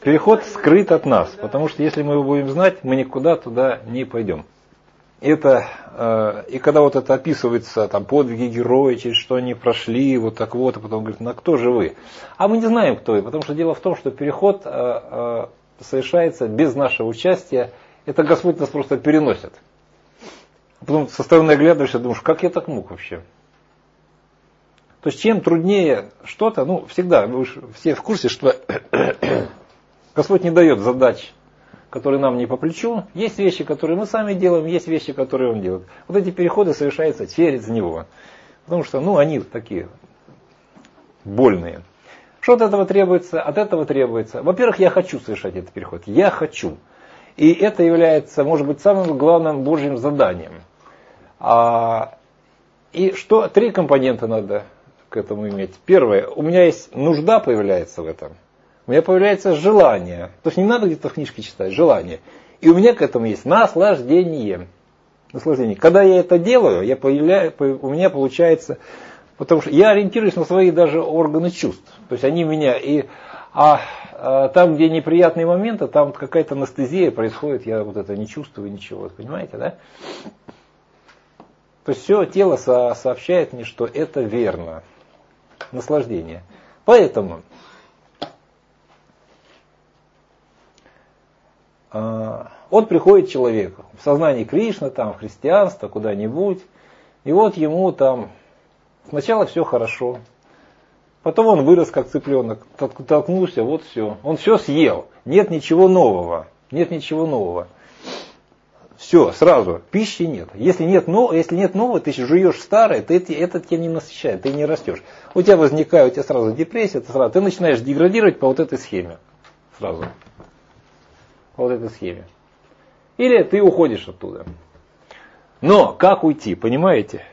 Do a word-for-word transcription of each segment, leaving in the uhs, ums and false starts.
Переход скрыт от нас, потому что если мы его будем знать, мы никуда туда не пойдем. Это, э, и когда вот это описывается, там, подвиги героев, через что они прошли, вот так вот, и потом говорят, ну, кто же вы? А мы не знаем, кто вы, потому что дело в том, что переход э, э, совершается без нашего участия. Это Господь нас просто переносит. Потом со стороны оглядываешься, думаешь, как я так мог вообще? То есть, чем труднее что-то, ну, всегда, вы уж все в курсе, что Господь не дает задач, которые нам не по плечу. Есть вещи, которые мы сами делаем, есть вещи, которые Он делает. Вот эти переходы совершаются через Него. Потому что, ну, они такие больные. Что от этого требуется? От этого требуется. Во-первых, я хочу совершать этот переход. Я хочу. И это является, может быть, самым главным Божьим заданием. А, и что? Три компонента надо к этому иметь. Первое. У меня есть нужда появляется в этом. У меня появляется желание. То есть не надо где-то в книжке читать. Желание. И у меня к этому есть наслаждение. Наслаждение. Когда я это делаю, я появляю, у меня получается... Потому что я ориентируюсь на свои даже органы чувств. То есть они меня... И, а, а там, где неприятные моменты, там какая-то анестезия происходит. Я вот это не чувствую ничего. Понимаете, да? То есть все тело со, сообщает мне, что это верно. Наслаждение. Поэтому... Он приходит человек в сознании Кришны, там, в христианство, куда-нибудь, и вот ему там сначала все хорошо, потом он вырос как цыпленок, толкнулся, вот все, он все съел, нет ничего нового, нет ничего нового. Все, сразу, пищи нет. Если нет, но, если нет нового, ты жуешь старое, ты, это тебя не насыщает, ты не растешь. У тебя возникает, у тебя сразу депрессия, ты, сразу, ты начинаешь деградировать по вот этой схеме. Сразу. По вот этой схеме. Или ты уходишь оттуда. Но как уйти, понимаете?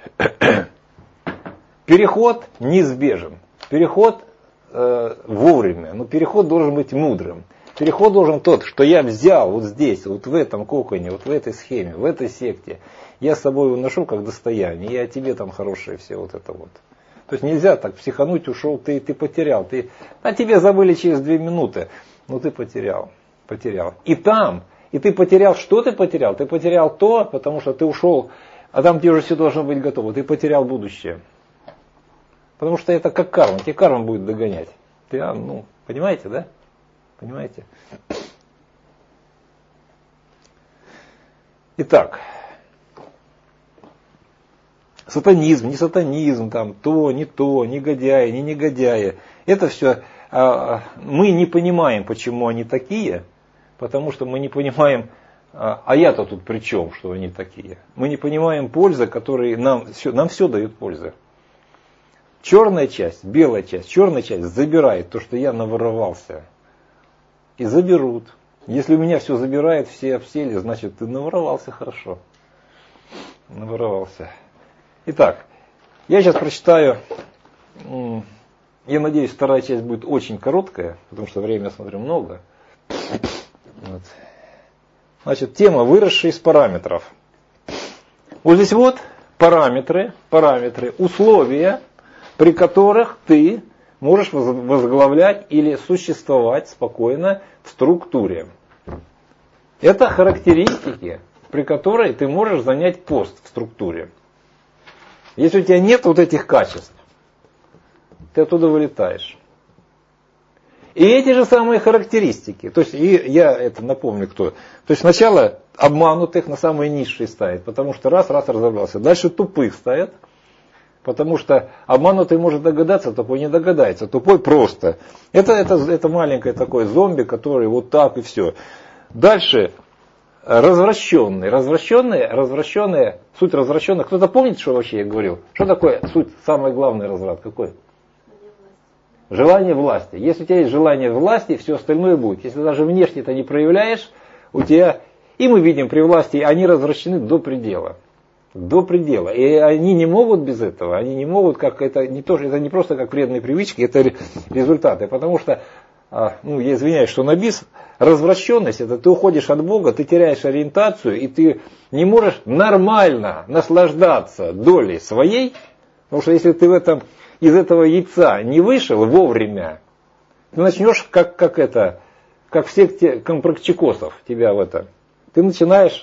Переход неизбежен. Переход э, вовремя. Но переход должен быть мудрым. Переход должен тот, что я взял вот здесь, вот в этом коконе, вот в этой схеме, в этой секте. Я с собой уношу как достояние. И о тебе там хорошее все вот это вот. То есть нельзя так психануть, ушел, ты, ты потерял. Ты, а тебе забыли через две минуты. Но ты потерял. Потерял. И там, и ты потерял, что ты потерял? Ты потерял то, потому что ты ушел, а там тебе уже все должно быть готово. Ты потерял будущее. Потому что это как карма, тебе карма будет догонять. Ты, а, ну, понимаете, да? Понимаете? Итак, сатанизм, не сатанизм, там, то, не то, негодяи, не негодяи. Это все, а, мы не понимаем, почему они такие, потому что мы не понимаем, а, а я-то тут при чем, что они такие. Мы не понимаем пользы, которые нам все, нам все дают пользы. Черная часть, белая часть, черная часть забирает то, что я наворовался. И заберут. Если у меня все забирает, все обсели, значит ты наворовался хорошо. Наворовался. Итак, я сейчас прочитаю, я надеюсь, вторая часть будет очень короткая, потому что время, я смотрю, много. Вот. Значит, тема «Выросшие из параметров». Вот здесь вот параметры, параметры, условия, при которых ты можешь возглавлять или существовать спокойно в структуре. Это характеристики, при которой ты можешь занять пост в структуре. Если у тебя нет вот этих качеств, ты оттуда вылетаешь. И эти же самые характеристики, то есть и я это напомню кто. То есть сначала обманутых на самые низшие ставят, потому что раз, раз разобрался. Дальше тупых ставят. Потому что обманутый может догадаться, тупой не догадается. Тупой просто. Это, это, это маленькое такое зомби, который вот так и все. Дальше развращенные. Развращенные, развращенные, суть развращенных. Кто-то помнит, что вообще я говорил? Что такое суть, самый главный разврат? Какой? Желание власти. Если у тебя есть желание власти, все остальное будет. Если даже внешне это не проявляешь, у тебя... И мы видим при власти, они развращены до предела. До предела. И они не могут без этого. Они не могут, как это не, то, это не просто как вредные привычки, это результаты. Потому что, ну, я извиняюсь, что набис, развращенность, это ты уходишь от Бога, ты теряешь ориентацию, и ты не можешь нормально наслаждаться долей своей. Потому что если ты в этом, из этого яйца не вышел вовремя, ты начнешь как, как это, как всех те, компрочекосов тебя в это. Ты начинаешь,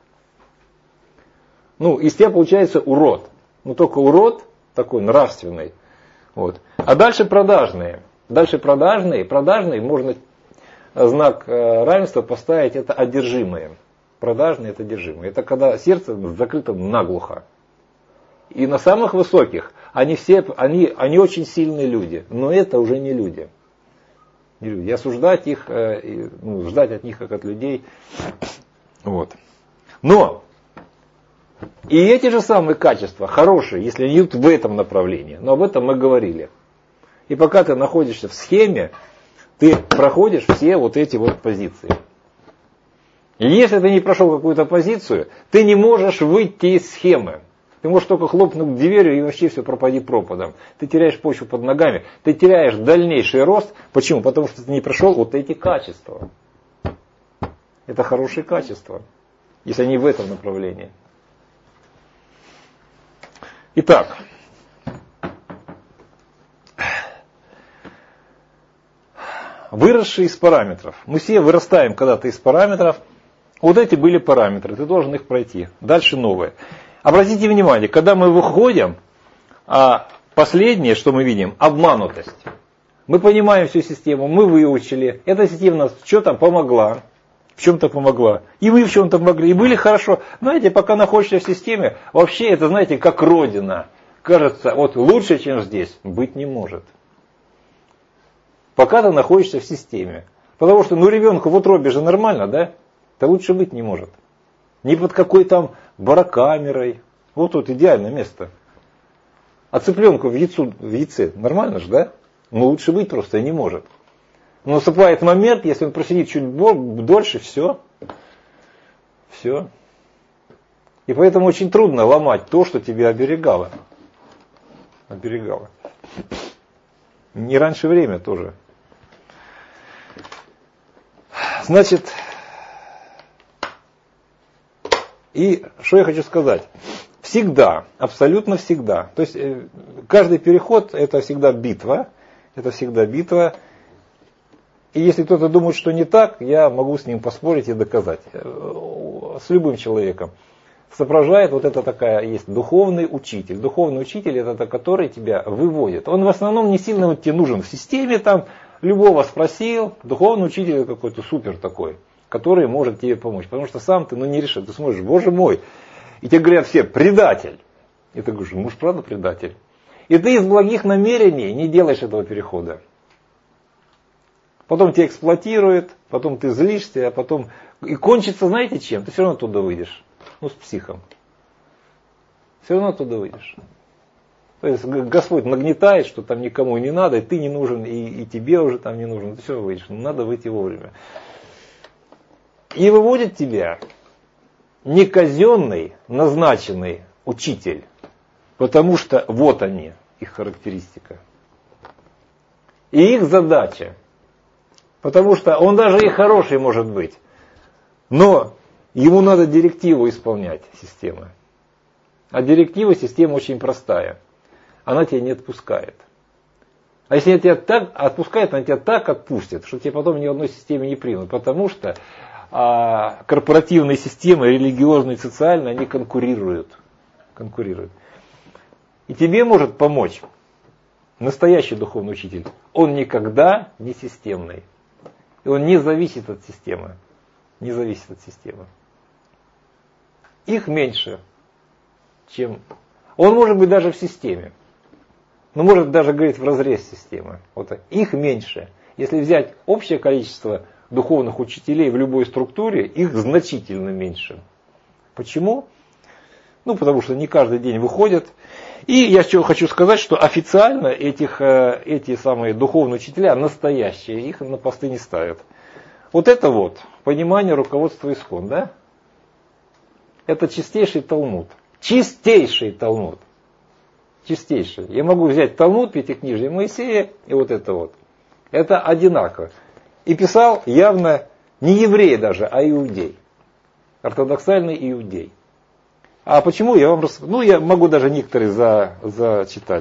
ну, из тебя получается урод. Ну, только урод такой нравственный. Вот. А дальше продажные. Дальше продажные. Продажные можно знак равенства поставить, это одержимые. Продажные это одержимые. Это когда сердце закрыто наглухо. И на самых высоких они все, они, они очень сильные люди. Но это уже не люди. Не люди. И осуждать их, ну, ждать от них как от людей. Вот. Но и эти же самые качества, хорошие, если они идут в этом направлении. Но об этом мы говорили. И пока ты находишься в схеме, ты проходишь все вот эти вот позиции. И если ты не прошел какую-то позицию, ты не можешь выйти из схемы. Ты можешь только хлопнуть дверью и вообще все пропади пропадом. Ты теряешь почву под ногами, ты теряешь дальнейший рост. Почему? Потому что ты не прошел вот эти качества. Это хорошие качества, если они в этом направлении. Итак, выросшие из параметров. Мы все вырастаем когда-то из параметров. Вот эти были параметры, ты должен их пройти. Дальше новые. Обратите внимание, когда мы выходим, а последнее, что мы видим, обманутость. Мы понимаем всю систему, мы выучили. Эта система нас в чем-то помогла. В чем-то помогла. И вы в чем-то помогли. И были хорошо. Знаете, пока находишься в системе, вообще это, знаете, как родина. Кажется, вот лучше, чем здесь, быть не может. Пока ты находишься в системе. Потому что, ну, ребенку в утробе же нормально, да? Да лучше быть не может. Ни под какой там барокамерой. Вот тут идеальное место. А цыпленку в, яйцу, в яйце нормально же, да? Но лучше быть просто не может. Но наступает момент, если он просидит чуть дольше, все. Все. И поэтому очень трудно ломать то, что тебя оберегало. Оберегало. Не раньше время тоже. Значит, и что я хочу сказать. Всегда, абсолютно всегда. То есть каждый переход это всегда битва. Это всегда битва. И если кто-то думает, что не так, я могу с ним поспорить и доказать. С любым человеком. Соображает вот это такая, есть духовный учитель. Духовный учитель это который тебя выводит. Он в основном не сильно вот тебе нужен в системе, там любого спросил. Духовный учитель какой-то супер такой, который может тебе помочь. Потому что сам ты ну, не решишь. Ты смотришь, боже мой. И тебе говорят все, предатель. И ты говоришь, муж правда предатель. И ты из благих намерений не делаешь этого перехода. Потом тебя эксплуатируют, потом ты злишься, а потом... И кончится, знаете чем? Ты все равно оттуда выйдешь. Ну, с психом. Все равно оттуда выйдешь. То есть Господь нагнетает, что там никому не надо, и ты не нужен, и, и тебе уже там не нужен. Ты все выйдешь. Но надо выйти вовремя. И выводит тебя не казенный, назначенный учитель. Потому что вот они, их характеристика. И их задача. Потому что он даже и хороший может быть. Но ему надо директиву исполнять системы. А директива системы очень простая. Она тебя не отпускает. А если она тебя так отпускает, она тебя так отпустит, что тебя потом ни в одной системе не примут. Потому что а, корпоративные системы, религиозные, социальные, они конкурируют. конкурируют. И тебе может помочь настоящий духовный учитель. Он никогда не системный. И он не зависит от системы. Не зависит от системы. Их меньше, чем... Он может быть даже в системе. Но может даже говорить вразрез системы. Вот так. Их меньше. Если взять общее количество духовных учителей в любой структуре, их значительно меньше. Почему? Ну, потому что не каждый день выходят. И я что хочу сказать, что официально этих, эти самые духовные учителя настоящие, их на посты не ставят. Вот это вот понимание руководства ИСККОН, да? Это чистейший Талмуд. Чистейший Талмуд. Чистейший. Я могу взять Талмуд, Пятикнижие Моисея и вот это вот. Это одинаково. И писал явно не еврей даже, а иудей. Ортодоксальный иудей. А почему я вам расскажу? Ну, я могу даже некоторые за, зачитать.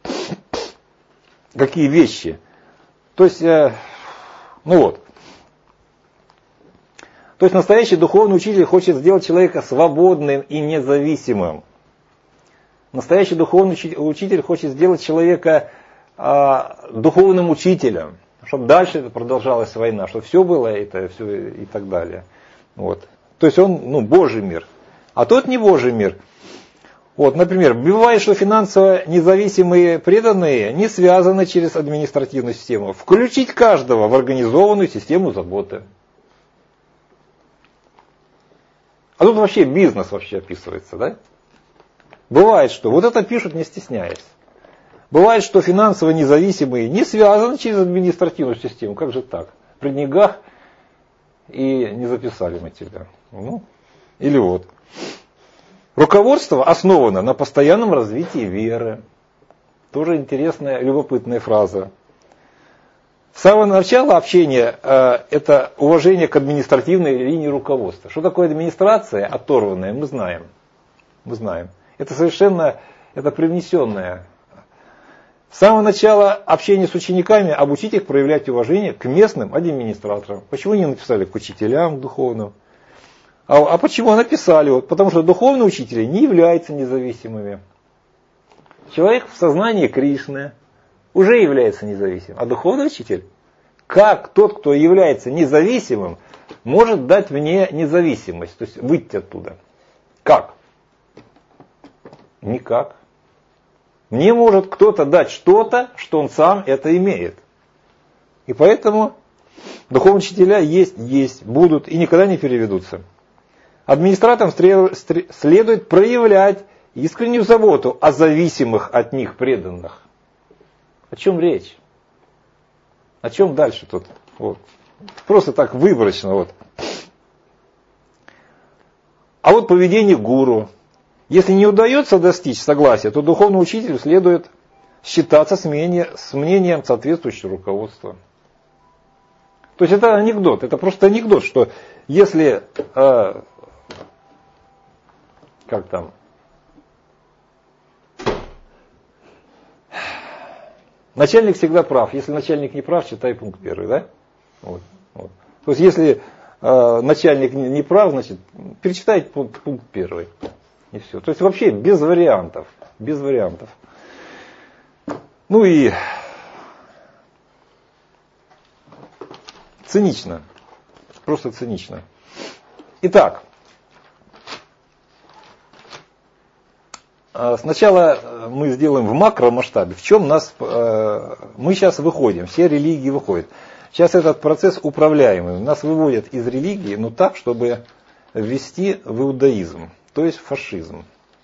Какие вещи. То есть, э, ну вот. То есть настоящий духовный учитель хочет сделать человека свободным и независимым. Настоящий духовный учитель хочет сделать человека а, духовным учителем, чтобы дальше продолжалась война, чтобы все было это, все и так далее. Вот. То есть он, ну, Божий мир. А тот не Божий мир. Вот, например, бывает, что финансово независимые преданные не связаны через административную систему. Включить каждого в организованную систему заботы. А тут вообще бизнес вообще описывается, да? Бывает, что вот это пишут, не стесняясь. Бывает, что финансово независимые не связаны через административную систему. Как же так? При деньгах и не записали мы тебя. Ну, или вот. Руководство основано на постоянном развитии веры. Тоже интересная, любопытная фраза. С самого начала общения э, это уважение к административной линии руководства. Что такое администрация оторванная, мы знаем. Мы знаем. Это совершенно, это привнесенное. С самого начала общения с учениками обучить их проявлять уважение к местным администраторам. Почему не написали к учителям духовным? А, а почему написали? Вот, потому что духовные учители не являются независимыми. Человек в сознании Кришны уже является независимым. А духовный учитель, как тот, кто является независимым, может дать мне независимость, то есть выйти оттуда? Как? Никак. Мне может кто-то дать что-то, что он сам это имеет. И поэтому духовные учителя есть, есть, будут и никогда не переведутся. Администраторам следует проявлять искреннюю заботу о зависимых от них преданных. О чем речь? О чем дальше тут? Вот. Просто так выборочно. Вот. А вот поведение гуру. Если не удается достичь согласия, то духовному учителю следует считаться с мнением, с мнением соответствующего руководства. То есть это анекдот, это просто анекдот, что если, э, как там, начальник всегда прав, если начальник не прав, читай пункт первый, да? Вот, вот. То есть если э, начальник не, не прав, значит, перечитайте пункт, пункт первый. И все. То есть вообще без вариантов. Без вариантов. Ну и цинично. Просто цинично. Итак. Сначала мы сделаем в макромасштабе. В чем нас... Мы сейчас выходим. Все религии выходят. Сейчас этот процесс управляемый. Нас выводят из религии, но так, чтобы ввести в иудаизм. То есть фашизм.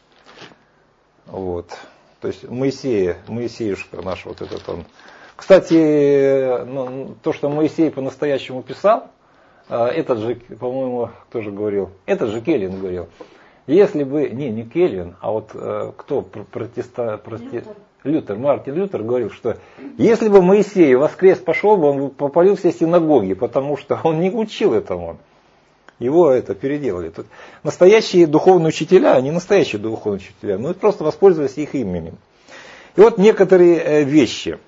Вот. То есть Моисей, Моисеюшка наш вот этот он. Кстати, ну, то, что Моисей по-настоящему писал, этот же, по-моему, кто же говорил? Этот же Кельвин говорил. Если бы, не, не Кельвин, а вот кто протеста, проте, Лютер, Мартин Лютер говорил, что если бы Моисей воскрес пошел бы, он попалил все синагоги, потому что он не учил этому. Его это переделали. Тут настоящие духовные учителя, они настоящие духовные учителя, но просто воспользовались их именем. И вот некоторые вещи.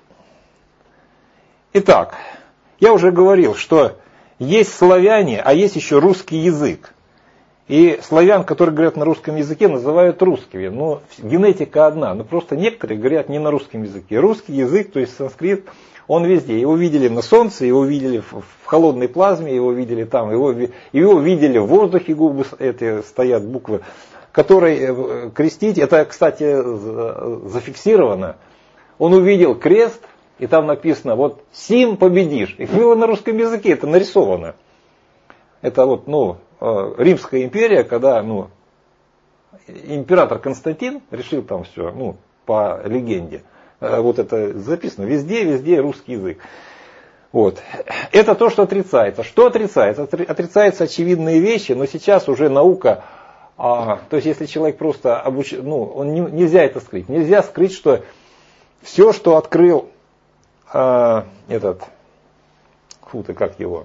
Итак, я уже говорил, что есть славяне, а есть еще русский язык. И славян, которые говорят на русском языке, называют русскими. Но генетика одна, но просто некоторые говорят не на русском языке. Русский язык, то есть санскрит, он везде. Его видели на солнце, его видели в холодной плазме, его видели там, его, его видели в воздухе, губы эти, стоят буквы, которые крестить. Это, кстати, зафиксировано. Он увидел крест, и там написано, вот сим победишь. И было на русском языке, это нарисовано. Это вот, ну, Римская империя, когда, ну, император Константин решил там все, ну, по легенде. Вот это записано. Везде, везде русский язык. Вот. Это то, что отрицается. Что отрицается? Отрицаются очевидные вещи, но сейчас уже наука, а, то есть если человек просто обуч... ну, он не, нельзя это скрыть. Нельзя скрыть, что все, что открыл а, этот, фу ты, как его,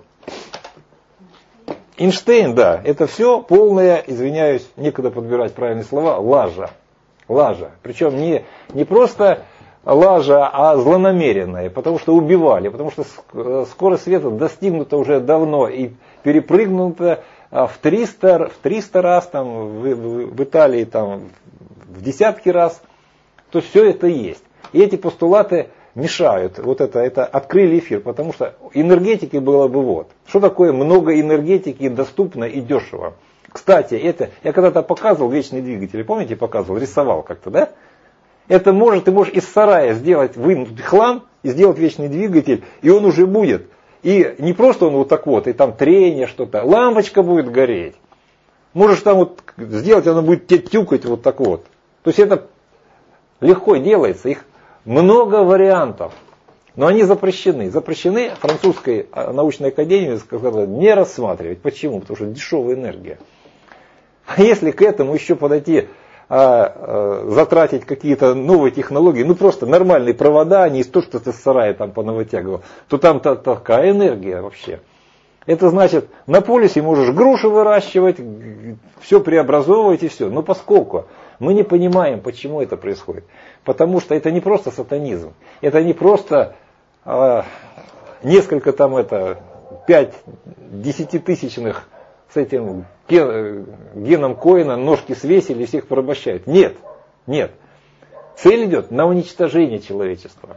Эйнштейн, да, это все полное, извиняюсь, некогда подбирать правильные слова, лажа. Лажа. Причем не, не просто лажа, а злонамеренная, потому что убивали, потому что скорость света достигнута уже давно, и перепрыгнуто в триста, в триста раз, там, в, в, в Италии там, в десятки раз. То есть все это есть. И эти постулаты мешают. Вот это, это открыли эфир, потому что энергетики было бы вот. Что такое много энергетики доступно и дешево? Кстати, это я когда-то показывал вечные двигатели, помните, показывал, рисовал как-то, да? Это может, ты можешь из сарая сделать, вынуть хлам и сделать вечный двигатель, и он уже будет. И не просто он вот так вот, и там трение что-то, лампочка будет гореть. Можешь там вот сделать, она будет тебе тюкать вот так вот. То есть это легко делается, их много вариантов, но они запрещены. Запрещены французской научной академией, сказала, не рассматривать. Почему? Потому что дешевая энергия. А если к этому еще подойти, а, а, затратить какие-то новые технологии, ну просто нормальные провода, а не из того, что ты с сарая там понавытягивал, то там -то такая энергия вообще. Это значит, на полюсе можешь груши выращивать, все преобразовывать и все. Но поскольку мы не понимаем, почему это происходит, потому что это не просто сатанизм, это не просто а, несколько там это, пять десятитысячных с этим геном Коэна ножки свесили и всех порабощают. Нет, нет. Цель идет на уничтожение человечества.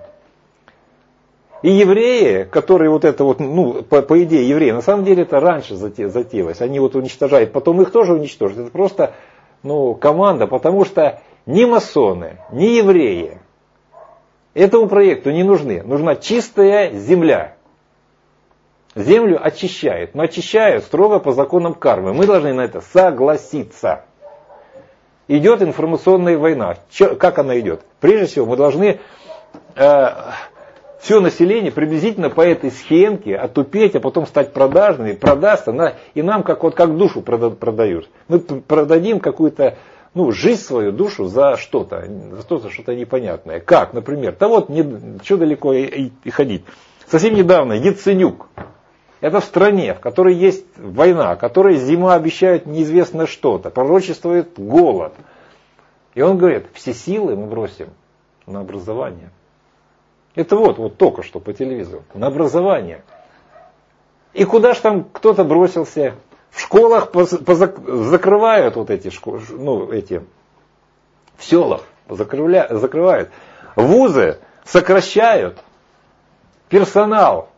И евреи, которые вот это вот, ну, по, по идее евреи, на самом деле это раньше затеялось. Они вот уничтожают, потом их тоже уничтожат. Это просто, ну, команда, потому что ни масоны, ни евреи этому проекту не нужны. Нужна чистая земля. Землю очищают, но очищают строго по законам кармы. Мы должны на это согласиться. Идет информационная война. Че, как она идет? Прежде всего, мы должны э, все население приблизительно по этой схемке отупеть, а потом стать продажными, продастся, на, и нам как, вот, как душу прода, продают. Мы продадим какую-то, ну, жизнь свою, душу за что-то, за что-то, что-то непонятное. Как, например? Да вот, не, что далеко и, и, и ходить. Совсем недавно Яценюк. Это в стране, в которой есть война, в которой зима обещает неизвестно что-то, пророчествует голод. И он говорит, все силы мы бросим на образование. Это вот, вот только что по телевизору, на образование. И куда ж там кто-то бросился? В школах закрывают вот эти школы, ну эти, в селах закрывают. Вузы сокращают персонал.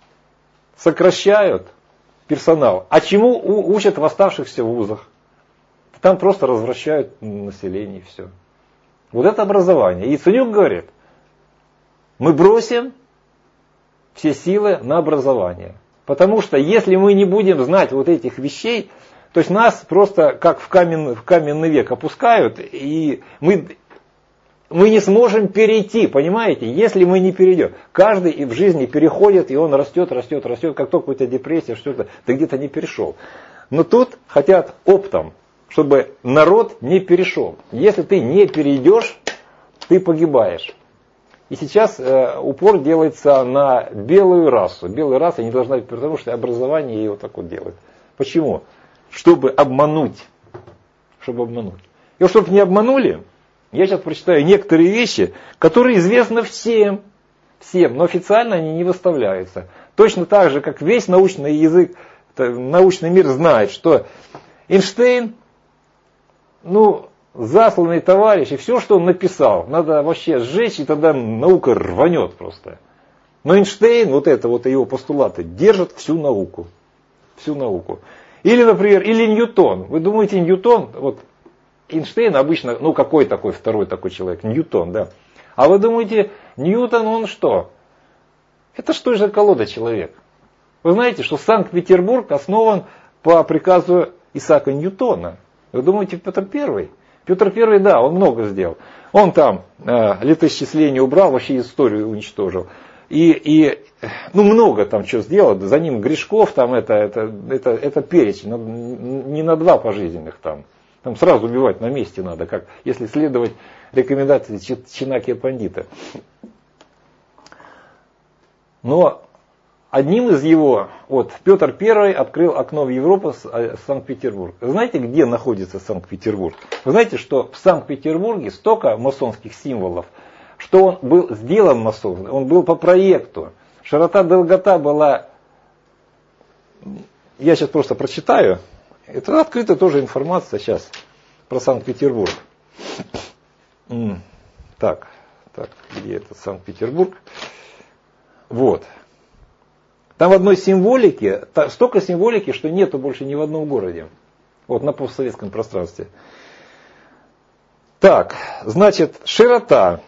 Сокращают персонал. А чему учат в оставшихся вузах? Там просто развращают население и все. Вот это образование. И Яценюк говорит, мы бросим все силы на образование. Потому что если мы не будем знать вот этих вещей, то есть нас просто как в каменный, в каменный век опускают, и мы... Мы не сможем перейти, понимаете, если мы не перейдем. Каждый и в жизни переходит, и он растет, растет, растет. Как только у тебя депрессия, что-то, ты где-то не перешел. Но тут хотят оптом, чтобы народ не перешел. Если ты не перейдешь, ты погибаешь. И сейчас э, упор делается на белую расу. Белая раса не должна быть, потому что образование ее вот так вот делает. Почему? Чтобы обмануть. Чтобы обмануть. И вот чтобы не обманули, я сейчас прочитаю некоторые вещи, которые известны всем, всем, но официально они не выставляются. Точно так же, как весь научный язык, научный мир знает, что Эйнштейн, ну, засланный товарищ, и все, что он написал, надо вообще сжечь, и тогда наука рванет просто. Но Эйнштейн, вот это вот его постулаты, держат всю науку. Всю науку. Или, например, или Ньютон. Вы думаете, Ньютон, вот, Эйнштейн обычно, ну какой такой второй такой человек? Ньютон, да. А вы думаете, Ньютон он что? Это что же колода человек? Вы знаете, что Санкт-Петербург основан по приказу Исаака Ньютона. Вы думаете, Петр Первый? Петр Первый, да, он много сделал. Он там э, летоисчисление убрал, вообще историю уничтожил. И, и ну много там что сделал. За ним Гришков, там это, это, это, это перечень, не на два пожизненных там. Там сразу убивать на месте надо, как если следовать рекомендации Чинаки Пандита. Но одним из его, вот Петр Первый открыл окно в Европу, Санкт-Петербург. Знаете, где находится Санкт-Петербург? Вы знаете, что в Санкт-Петербурге столько масонских символов, что он был сделан масоном, он был по проекту. Широта долгота была я сейчас просто прочитаю. Это открытая тоже информация сейчас про Санкт-Петербург. Так, так, где это Санкт-Петербург? Вот. Там в одной символике, столько символики, что нету больше ни в одном городе. Вот на постсоветском пространстве. Так, значит, широта.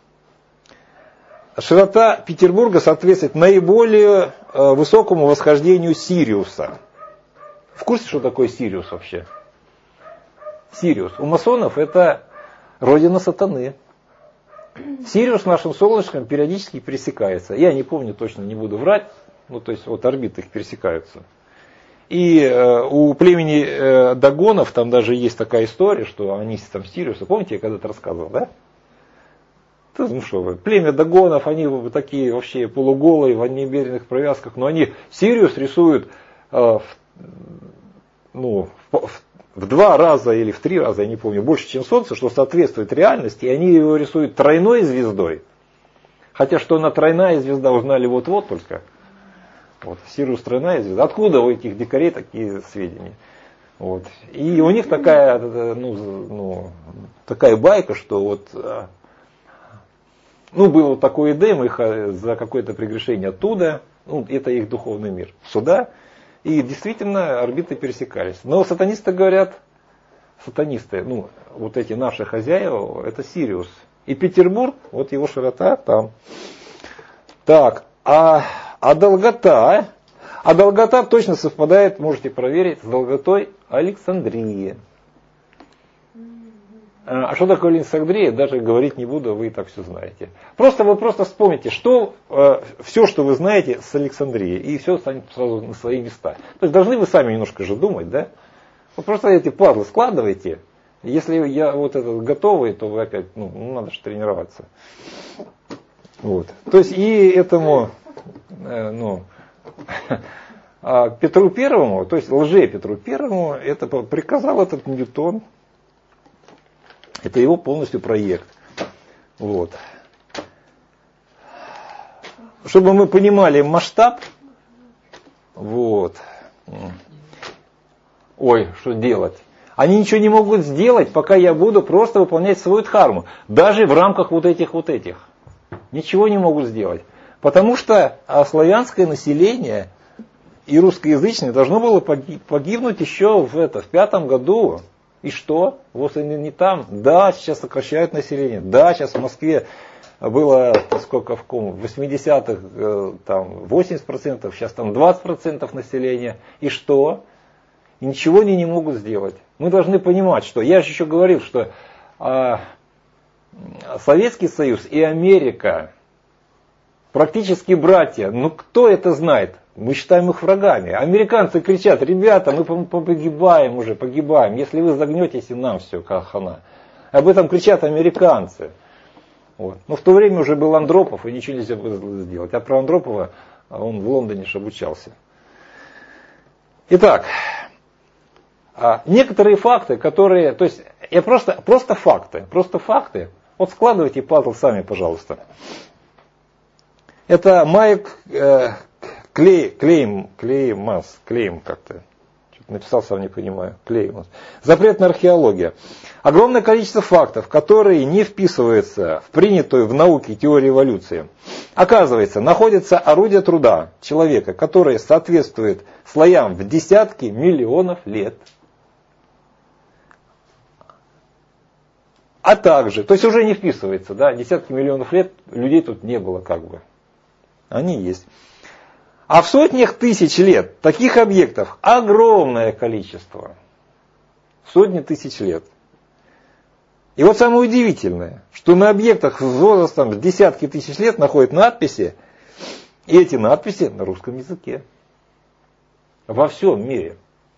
Широта Петербурга соответствует наиболее э, высокому восхождению Сириуса. В курсе, что такое Сириус вообще? Сириус. У масонов это родина сатаны. Сириус в нашем солнышком периодически пересекается. Я не помню точно, не буду врать. Ну, то есть, вот орбиты их пересекаются. И э, у племени э, Дагонов там даже есть такая история, что они там Сириуса, помните, я когда-то рассказывал, да? Ну что вы, племя Дагонов, они такие вообще полуголые, в немеренных повязках, но они Сириус рисуют э, в, ну, в, в два раза или в три раза, я не помню, больше, чем Солнце, что соответствует реальности, и они его рисуют тройной звездой. Хотя что она тройная звезда, узнали вот-вот только. Вот, Сириус тройная звезда. Откуда у этих дикарей такие сведения? Вот. И у них такая, ну, ну, такая байка, что вот, ну, был вот такой Эдем, их за какое-то прегрешение оттуда, ну, это их духовный мир, сюда, и действительно орбиты пересекались. Но сатанисты говорят, сатанисты, ну, вот эти наши хозяева, это Сириус. И Петербург, вот его широта там. Так, а... А долгота, а долгота точно совпадает, можете проверить, с долготой Александрии. А что такое Александрия, даже говорить не буду, вы и так все знаете. Просто вы просто вспомните, что все, что вы знаете с Александрией, и все станет сразу на свои места. То есть должны вы сами немножко же думать, да? Вы просто эти пазлы складываете. Если я вот этот готовый, то вы опять, ну, надо же тренироваться. Вот. То есть и этому... Ну, а Петру Первому, то есть лже Петру Первому, это приказал этот Ньютон. Это его полностью проект. Вот. Чтобы мы понимали масштаб, вот. Ой, что делать? Они ничего не могут сделать, пока я буду просто выполнять свою дхарму. Даже в рамках вот этих вот этих. Ничего не могут сделать. Потому что славянское население и русскоязычное должно было погибнуть еще в, это, в пятом году. И что? Вот они не там. Да, сейчас сокращают население. Да, сейчас в Москве было сколько в ком? В восьмидесятых там восемьдесят процентов, сейчас там двадцать процентов населения. И что? И ничего они не могут сделать. Мы должны понимать, что я же еще говорил, что а, Советский Союз и Америка практически братья. Ну кто это знает? Мы считаем их врагами. Американцы кричат: ребята, мы погибаем уже, погибаем. Если вы загнетесь, и нам все, как хана. Об этом кричат американцы. Вот. Но в то время уже был Андропов, и ничего нельзя было сделать. А про Андропова он в Лондоне же обучался. Итак, некоторые факты, которые... То есть, я просто, просто факты. Просто факты. Вот складывайте пазл сами, пожалуйста. Это Майк э, Клей, Клейм, Клеймас, Клейм как-то. Что-то написал, сам не понимаю. Клеймас. Запретная археология. Огромное количество фактов, которые не вписываются в принятую в науке теорию эволюции. Оказывается, находятся орудия труда человека, которые соответствуют слоям в десятки миллионов лет. А также, то есть уже не вписывается, да, десятки миллионов лет людей тут не было как бы. Они есть. А в сотнях тысяч лет таких объектов огромное количество. Сотни тысяч лет. И вот самое удивительное, что на объектах с возрастом в десятки тысяч лет находят надписи, и эти надписи на русском языке. Во всем мире.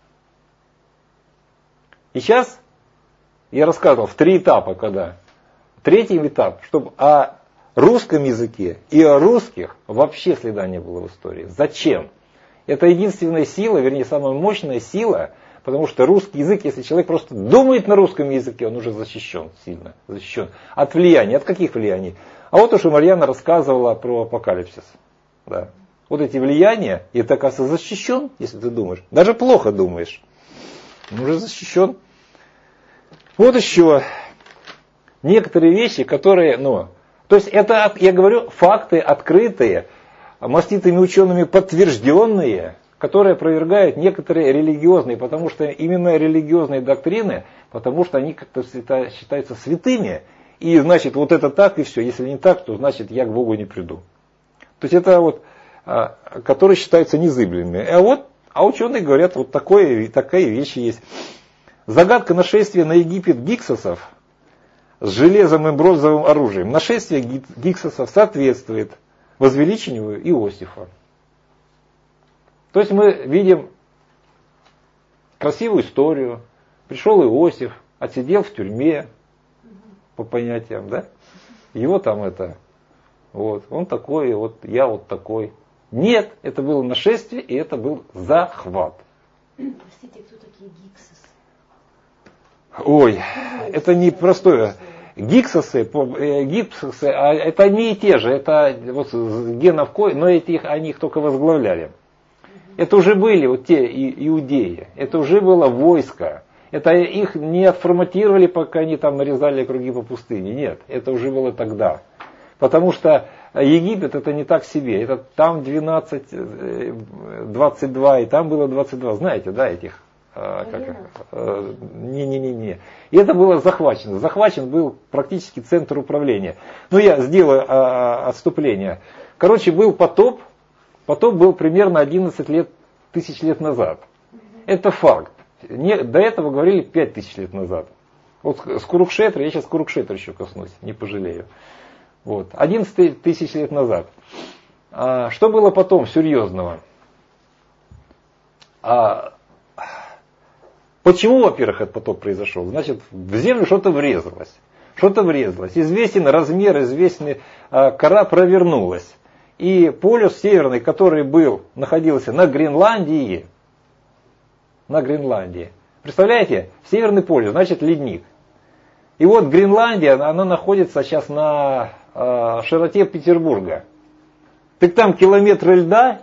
И сейчас я рассказывал в три этапа, когда. Третий этап, чтобы о русском языке и о русских вообще следа не было в истории. Зачем? Это единственная сила, вернее, самая мощная сила, потому что русский язык, если человек просто думает на русском языке, он уже защищен сильно, защищен от влияний. От каких влияний? А вот уж и Марьяна рассказывала про апокалипсис. Да. вот эти влияния, и ты, оказывается, защищен, если ты думаешь. Даже плохо думаешь. Он уже защищен. Вот еще некоторые вещи, которые, ну, то есть это, я говорю, факты открытые, маститыми учеными подтвержденные, которые опровергают некоторые религиозные, потому что именно религиозные доктрины, потому что они как-то считаются святыми, и значит вот это так и все, если не так, то значит я к Богу не приду. То есть это вот, которые считаются незыблемыми. А вот, а ученые говорят, вот такое, такая вещь есть. Загадка нашествия на Египет гиксосов с железом и бронзовым оружием. Нашествие гиксосов соответствует возвеличению Иосифа. То есть мы видим красивую историю. Пришел Иосиф, отсидел в тюрьме, по понятиям, да? Его там это, вот, он такой, вот я вот такой. Нет, это было нашествие, и это был захват. Простите, кто такие гиксосы? Ой, это не простое. Гиксосы, гипсосы, а это одни и те же, это вот генов Кой, но эти, они их только возглавляли. Это уже были вот те иудеи, это уже было войско. Это их не отформатировали, пока они там нарезали круги по пустыне. Нет, это уже было тогда. Потому что Египет это не так себе. Это там двенадцать, двадцать два, и там было двадцать два. Знаете, да, этих? Не-не-не-не. И это было захвачено. Захвачен был практически центр управления. Ну, я сделаю а, отступление. Короче, был потоп. Потоп был примерно одиннадцать лет, тысяч лет назад. Это факт. Не, до этого говорили пять тысяч лет назад. Вот с Курукшетра, я сейчас Курукшетра еще коснусь, не пожалею. Вот. одиннадцать тысяч лет назад. А, что было потом серьезного? А, почему, во-первых, этот потоп произошел? Значит, в землю что-то врезалось. Что-то врезалось. Известен размер, известный, а, кора провернулась. И полюс северный, который был, находился на Гренландии, на Гренландии. Представляете? Северный полюс, значит ледник. И вот Гренландия, она находится сейчас на э, широте Петербурга. Так там километры льда,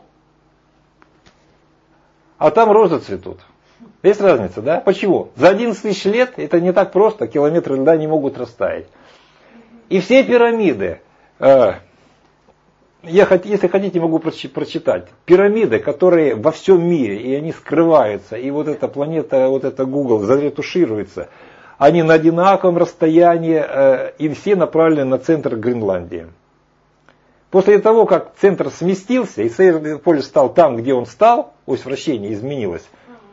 а там розы цветут. Есть разница, да? Почему? За одиннадцать тысяч лет это не так просто, километры льда не могут растаять. И все пирамиды, э, я, если хотите, могу прочитать. Пирамиды, которые во всем мире, и они скрываются, и вот эта планета, вот эта Google заретушируется, они на одинаковом расстоянии, э, и все направлены на центр Гренландии. После того, как центр сместился, и Северный полюс стал там, где он стал, ось вращения изменилась,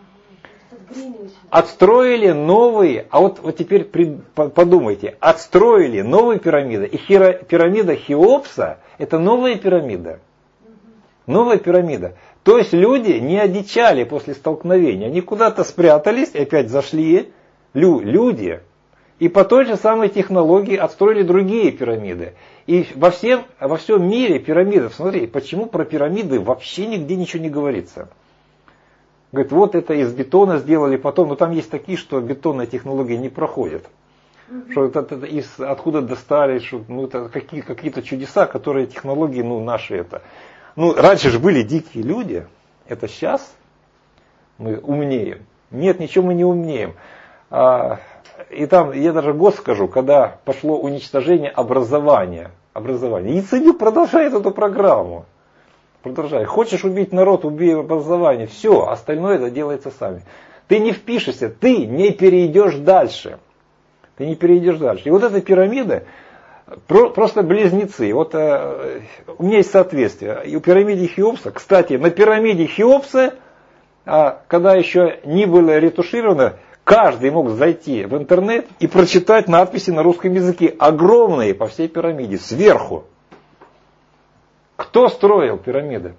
отстроили новые, а вот, вот теперь подумайте, отстроили новые пирамиды, и хиро, пирамида Хеопса это новая пирамида. Новая пирамида. То есть люди не одичали после столкновения, они куда-то спрятались, и опять зашли лю, люди, и по той же самой технологии отстроили другие пирамиды. И во всем, во всем мире пирамиды, смотри, почему про пирамиды вообще нигде ничего не говорится. Говорит, вот это из бетона сделали потом, но там есть такие, что бетонная технология не проходит. Mm-hmm. Что это, это из, откуда достали, что, ну, это какие, какие-то чудеса, которые технологии, ну, наши это. Ну, раньше же были дикие люди, это сейчас мы умнеем. Нет, ничего мы не умнеем. А, и там, я даже год скажу, когда пошло уничтожение образования, образования. Яценюк продолжает эту программу. Продолжай. Хочешь убить народ, убей образование. Все, остальное это делается сами. Ты не впишешься, ты не перейдешь дальше. Ты не перейдешь дальше. И вот эта пирамида, про, просто близнецы. Вот э, у меня есть соответствие. И у пирамиды Хеопса, кстати, на пирамиде Хеопса, э, когда еще не было ретушировано, каждый мог зайти в интернет и прочитать надписи на русском языке. Огромные по всей пирамиде, сверху. Кто строил пирамиды?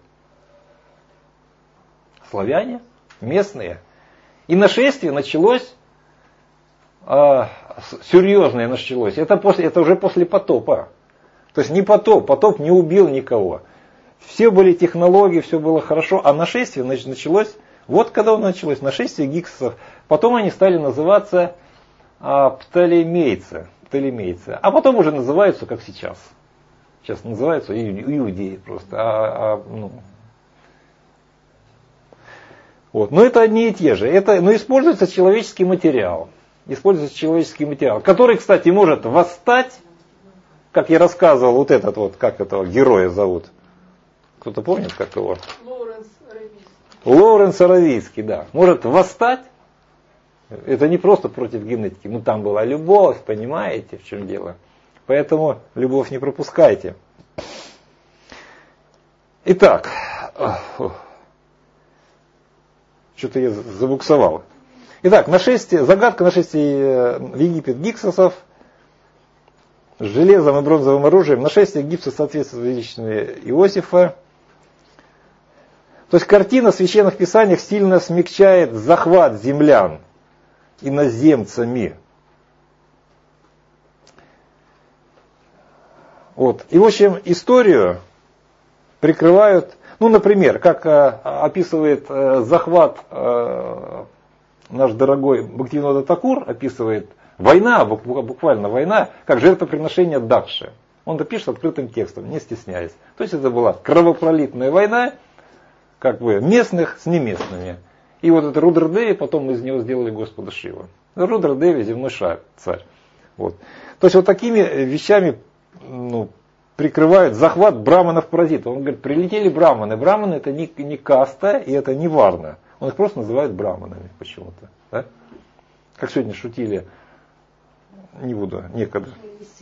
Славяне, местные. И нашествие началось, э, серьезное началось. Это, после, это уже после потопа. То есть не потоп, потоп не убил никого. Все были технологии, все было хорошо. А нашествие началось, вот когда оно началось, нашествие гиксосов. Потом они стали называться э, птолемейцы, птолемейцы. А потом уже называются, как сейчас. Сейчас называются иудеи просто. А, а, ну, Вот. Но это одни и те же. Это, но используется человеческий материал. Используется человеческий материал, который, кстати, может восстать, как я рассказывал, вот этот вот, как этого героя зовут. Кто-то помнит, как его? Лоуренс Аравийский. Лоуренс Аравийский, да. Может восстать. Это не просто против генетики. Ну там была любовь, понимаете, в чем дело. Поэтому любовь не пропускайте. Итак, что-то я забуксовал. Итак, нашествие, загадка нашествия в Египет гиксосов с железом и бронзовым оружием. Нашествие гипса соответствует величеству Иосифа. То есть картина в священных писаниях сильно смягчает захват землян иноземцами. Вот. И в общем историю прикрывают, ну, например, как э, описывает э, захват э, наш дорогой Бхактивинода Такур, описывает война, буквально война, как жертвоприношение Дакши. Он это пишет открытым текстом, не стесняясь. То есть это была кровопролитная война, как бы местных с неместными. И вот этот Рудра-Деви, потом из него сделали Господа Шиву. Рудра-Деви земной шар, царь. Вот. То есть вот такими вещами, ну, прикрывают захват браманов-паразитов. Он говорит, прилетели браманы. Браманы это не, не каста и это не варна. Он их просто называет браманами почему-то. Да? Как сегодня шутили, не буду, некогда.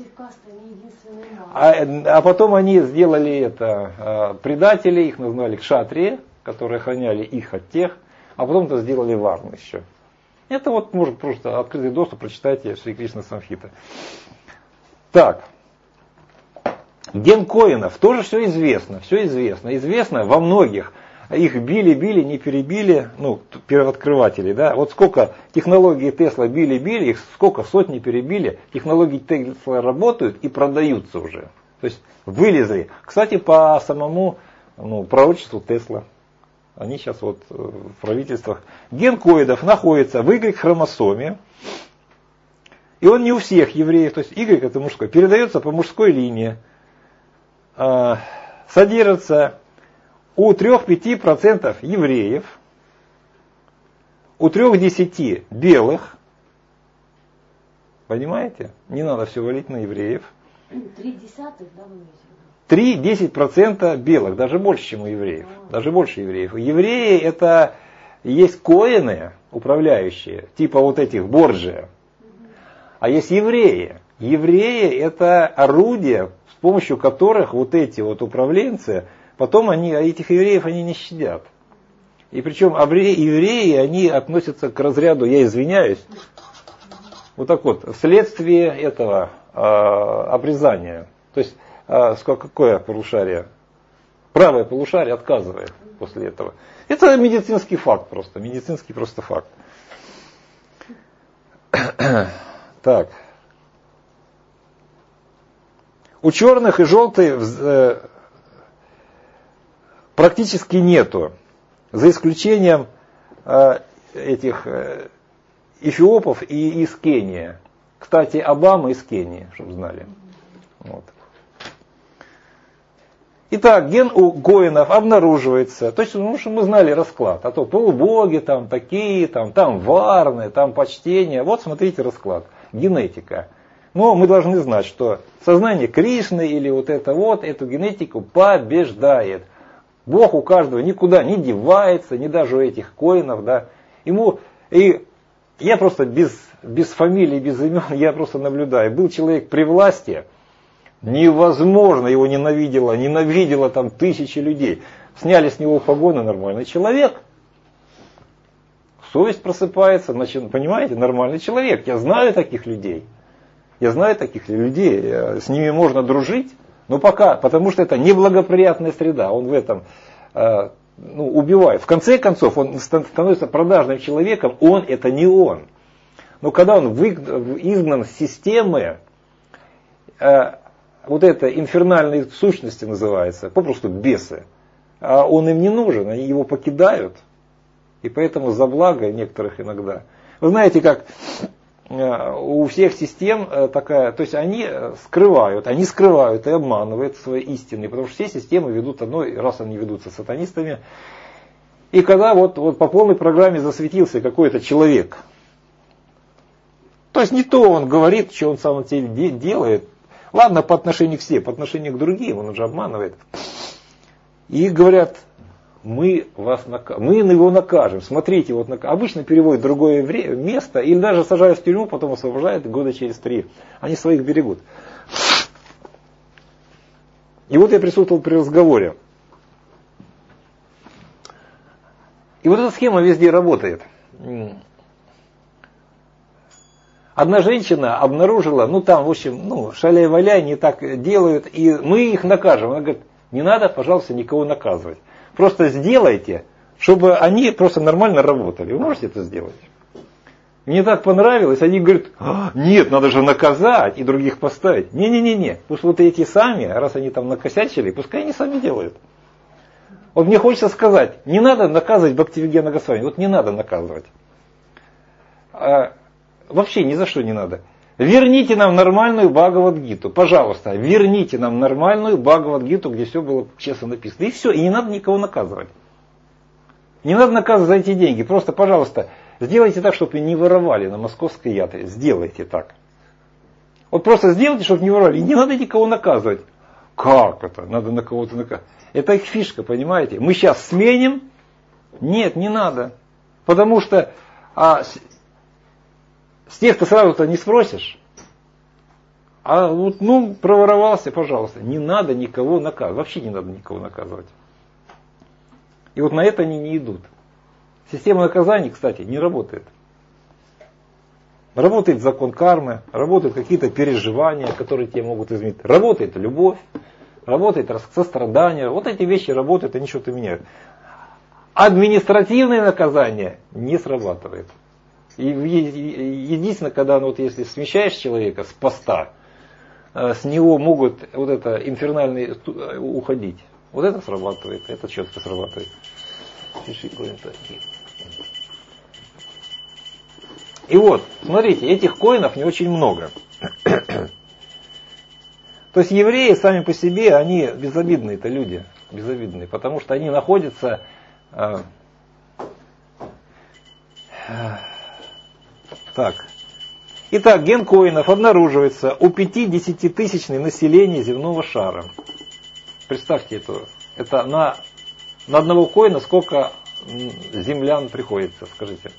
А, а потом они сделали это, предатели, их назвали кшатрии, которые охраняли их от тех, а потом это сделали варны еще. Это вот может просто открытый доступ, прочитайте Шри Кришна Самхита. Так. Ген коинов тоже все известно, все известно. Известно во многих. Их били-били, не перебили, ну, первооткрыватели, да. Вот сколько технологий Тесла били-били, их сколько сотни перебили, технологии Тесла работают и продаются уже. То есть вылезли. Кстати, по самому ну, пророчеству Тесла. Они сейчас вот в правительствах. Ген коидов находится в Y-хромосоме. И он не у всех евреев, то есть Y это мужской, передается по мужской линии. Содержится у трёх-пяти процентов евреев, у трёх-десяти белых, понимаете? Не надо все валить на евреев. Три десятых, да, вы имеете в виду? три-десять процентов белых, даже больше, чем у евреев. Даже больше евреев. Евреи это есть коины, управляющие, типа вот этих Борджия. А есть евреи. Евреи это орудия, с помощью которых вот эти вот управленцы, потом они, а этих евреев они не щадят. И причем евреи, они относятся к разряду, я извиняюсь, вот так вот, вследствие этого э, обрезания. То есть, э, какое полушарие? Правое полушарие отказывает после этого. Это медицинский факт просто, медицинский просто факт. Так. У черных и желтых э, практически нету, за исключением э, этих э, эфиопов и из Кении. Кстати, Обама из Кении, чтобы знали. Вот. Итак, ген у гоинов обнаруживается. То есть, ну, что мы знали расклад. А то полубоги, там такие, там, там варны, там почтение. Вот смотрите расклад. Генетика. Но мы должны знать, что сознание Кришны или вот это вот, эту генетику побеждает. Бог у каждого никуда не девается, не даже у этих коинов, да. Ему, и я просто без, без фамилии, без имен, я просто наблюдаю. Был человек при власти, невозможно, его ненавидела, ненавидела там тысячи людей. Сняли с него погоны, нормальный человек. Совесть просыпается, значит, понимаете, нормальный человек. Я знаю таких людей. Я знаю таких людей, с ними можно дружить, но пока, потому что это неблагоприятная среда, он в этом э, ну, убивает. В конце концов, он становится продажным человеком, он это не он. Но когда он изгнан с системы, э, вот это инфернальные сущности называется, попросту бесы, а он им не нужен, они его покидают, и поэтому за благо некоторых иногда. Вы знаете, как... У всех систем такая, то есть они скрывают, они скрывают и обманывают свои истины, потому что все системы ведут одной, раз они ведутся сатанистами, И когда вот, вот по полной программе засветился какой-то человек, то есть не то он говорит, что он в самом деле делает. Ладно, по отношению к себе, по отношению к другим, он уже обманывает. И говорят, мы вас накажем, мы его накажем. Смотрите, вот нак... обычно переводят в другое время, место, или даже сажают в тюрьму, потом освобождают года через три. Они своих берегут. И вот я присутствовал при разговоре. И вот эта схема везде работает. Одна женщина обнаружила, ну там, в общем, ну, шаляй-валяй, не так делают, и мы их накажем. Она говорит, не надо, пожалуйста, никого наказывать. Просто сделайте, чтобы они просто нормально работали. Вы можете это сделать? Мне так понравилось, они говорят, а, нет, надо же наказать и других поставить. Не-не-не-не, пусть вот эти сами, раз они там накосячили, пускай они сами делают. Вот мне хочется сказать, не надо наказывать Бхактивигьяна Госвами, вот не надо наказывать. А, вообще ни за что не надо. Верните нам нормальную Бхагавад-гиту, пожалуйста, верните нам нормальную Бхагавад-гиту, где все было честно написано. И все, и не надо никого наказывать. Не надо наказывать за эти деньги, просто, пожалуйста, сделайте так, чтобы не воровали на московской ятре. Сделайте так. Вот просто сделайте, чтобы не воровали. И не надо никого наказывать. Как это? Надо на кого-то наказывать. Это их фишка, понимаете? Мы сейчас сменим. Нет, не надо. Потому что а, с, с тех-то сразу-то не спросишь. А вот, ну, проворовался, пожалуйста. Не надо никого наказывать. Вообще не надо никого наказывать. И вот на это они не идут. Система наказаний, кстати, не работает. Работает закон кармы, работают какие-то переживания, которые тебе могут изменить. Работает любовь, работает сострадание. Вот эти вещи работают, они что-то меняют. Административное наказание не срабатывает. И единственное, когда, ну, вот, если смещаешь человека с поста, с него могут вот это инфернальные уходить. Вот это срабатывает, это четко срабатывает. И вот, смотрите, этих коинов не очень много. То есть евреи сами по себе, они безобидные-то люди, безобидные, потому что они находятся э, э, так. Итак, ген коинов обнаруживается у пятидесятитысячного населения земного шара. Представьте это. Это на, на одного коина сколько землян приходится, скажите.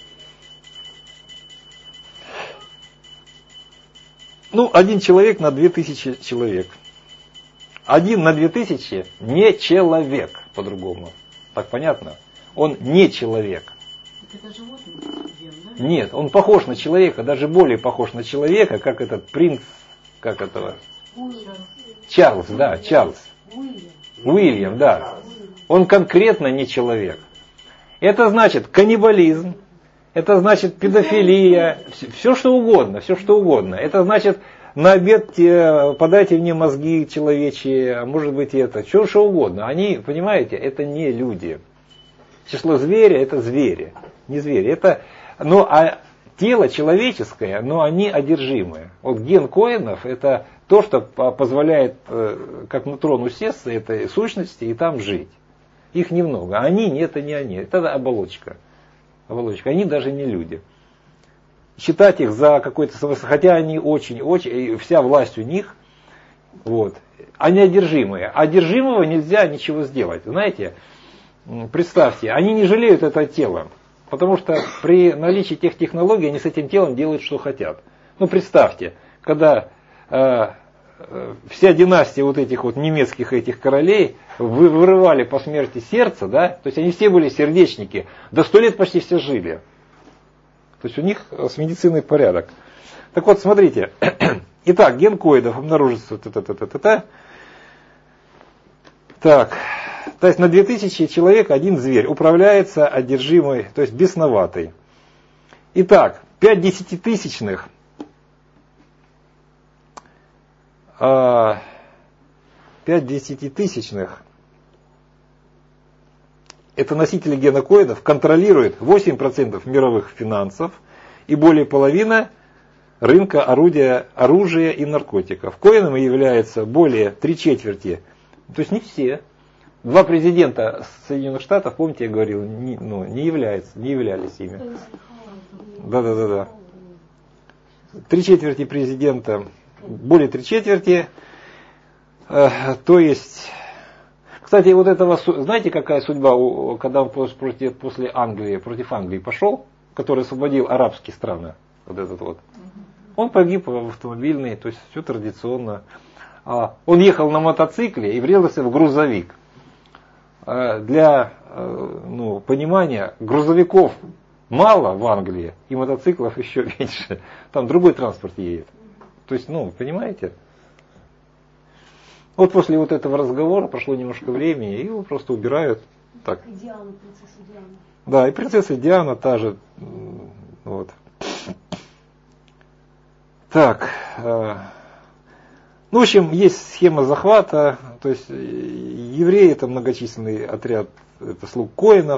Ну, один человек на две тысячи человек. Один на две тысячи не человек, по-другому. Так понятно? Он не человек. Это животное? Да? Нет, он похож на человека, даже более похож на человека, как этот принц, как этого? Чарльз, да, Чарльз. Уильям. Уильям, да. Он конкретно не человек. Это значит каннибализм, это значит педофилия, все что угодно, все что угодно. Это значит на обед подайте мне мозги человечьи, а может быть это, все что угодно. Они, понимаете, это не люди. Число зверя это звери, не звери. Это, ну, а тело человеческое, но они одержимые. Вот ген коинов это то, что позволяет как нутрон усесться этой сущности и там жить. Их немного. Они, это не они, это оболочка. оболочка. Они даже не люди. Считать их за какой-то, хотя они очень-очень, вся власть у них, вот, они одержимые. Одержимого нельзя ничего сделать. Знаете, представьте, они не жалеют это тело, потому что при наличии тех технологий они с этим телом делают, что хотят. Ну, представьте, когда э, вся династия вот этих вот немецких этих королей вы, вырывали по смерти сердце, да, то есть они все были сердечники, до сто лет почти все жили. То есть у них с медициной порядок. Так вот, смотрите. Итак, ген коидов обнаружится. Та-та-та-та-та. Так. То есть на две тысячи человек один зверь управляется одержимый, то есть бесноватый. Итак, пять десятитысячных. пять десятитысячных. Это носители гена коидов контролируют восемь процентов мировых финансов и более половины рынка орудия, оружия и наркотиков. Коинами являются более три четверти, то есть не все, два президента Соединенных Штатов, помните, я говорил, не, ну, не являются, не являлись ими. Да, да, да, да. Три четверти президента, более три четверти, э, то есть, кстати, вот этого, знаете, какая судьба, когда он против, после Англии, против Англии пошел, который освободил арабские страны, вот этот вот, он погиб в автомобильной, то есть все традиционно. Он ехал на мотоцикле и врезался в грузовик. Для ну, понимания, грузовиков мало в Англии, и мотоциклов еще меньше. Там другой транспорт едет. То есть, ну, понимаете? Вот после вот этого разговора прошло немножко времени, и его просто убирают. Так. И Диана, принцесса Диана. Да, и принцесса Диана та же. Вот. Так. Ну, в общем, есть схема захвата, то есть евреи это многочисленный отряд, это слуг коинов.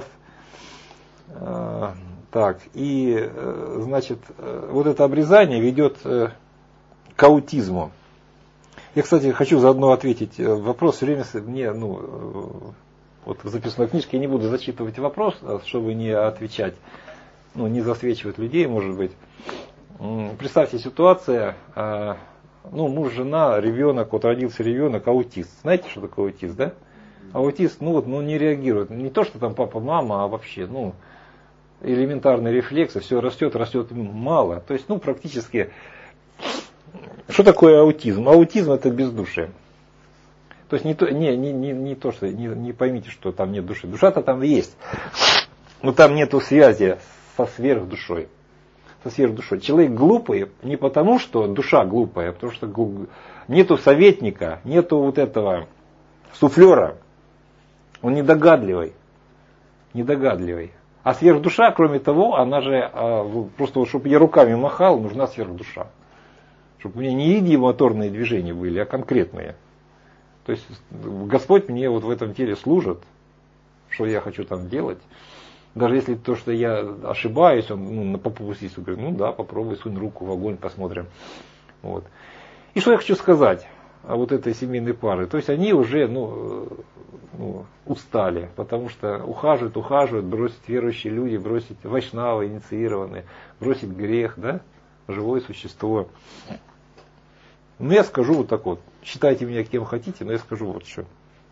Так, и, значит, вот это обрезание ведет к аутизму. Я, кстати, хочу заодно ответить вопрос, все время мне, ну, вот в записной книжке я не буду зачитывать вопрос, чтобы не отвечать, ну, не засвечивать людей, может быть. Представьте ситуация, ну, муж, жена, ребенок, вот родился ребенок, аутист. Знаете, что такое аутист, да? Аутист, ну вот, ну не реагирует. Не то, что там папа, мама, а вообще, ну, элементарные рефлексы, все растет, растет мало. То есть, ну, практически, что такое аутизм? Аутизм это бездушие. То есть, не то, не, не, не, не то, что, не, не поймите, что там нет души. Душа-то там есть, но там нету связи со сверхдушой. Со сверхдушой. Человек глупый не потому, что душа глупая, а потому что нету советника, нету вот этого суфлера. Он недогадливый. Недогадливый. А сверхдуша, кроме того, она же, просто вот, чтобы я руками махал, нужна сверхдуша. Чтобы у меня не идиомоторные движения были, а конкретные. То есть Господь мне вот в этом теле служит, что я хочу там делать. Даже если то, что я ошибаюсь, он ну, на попустительству говорит, ну да, попробуй, сунь руку в огонь, посмотрим. Вот. И что я хочу сказать о вот этой семейной пары? То есть они уже ну, ну, устали, потому что ухаживают, ухаживают, бросить верующие люди, бросить вайшнавы, инициированные, бросить грех, да, живое существо. Ну я скажу вот так вот, считайте меня кем хотите, но я скажу вот что.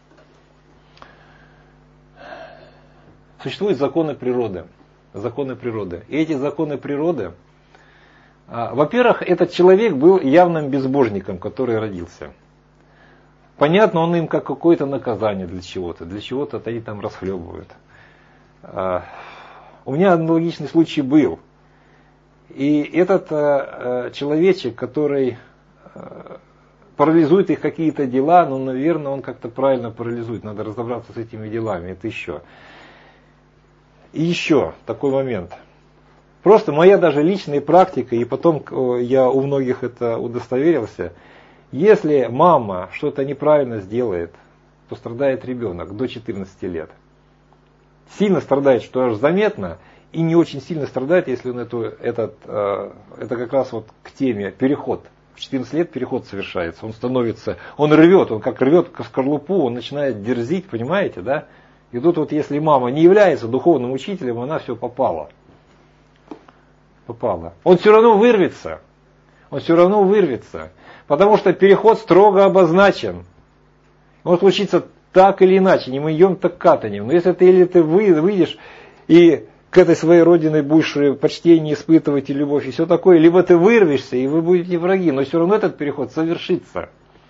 Существуют законы природы. Законы природы. И эти законы природы, а, во-первых, этот человек был явным безбожником, который родился. Понятно, он им как какое-то наказание для чего-то. Для чего-то они там расхлебывают. А, у меня аналогичный случай был. И этот а, человечек, который а, парализует их какие-то дела, ну, наверное, он как-то правильно парализует. Надо разобраться с этими делами. Это еще. И еще такой момент. Просто моя даже личная практика, и потом я у многих это удостоверился, если мама что-то неправильно сделает, то страдает ребенок до четырнадцати лет. Сильно страдает, что аж заметно, и не очень сильно страдает, если он эту, этот, это как раз вот к теме переход. В четырнадцать лет переход совершается, он становится, он рвет, он как рвет скорлупу, он начинает дерзить, понимаете, да? И тут вот если мама не является духовным учителем, она все попала. Попала. Он все равно вырвется. Он все равно вырвется. Потому что переход строго обозначен. Он случится так или иначе. Не мы идем, так катанем. Но если ты или ты выйдешь и к этой своей родине будешь почтение испытывать и любовь и все такое, либо ты вырвешься и вы будете враги. Но все равно этот переход совершится.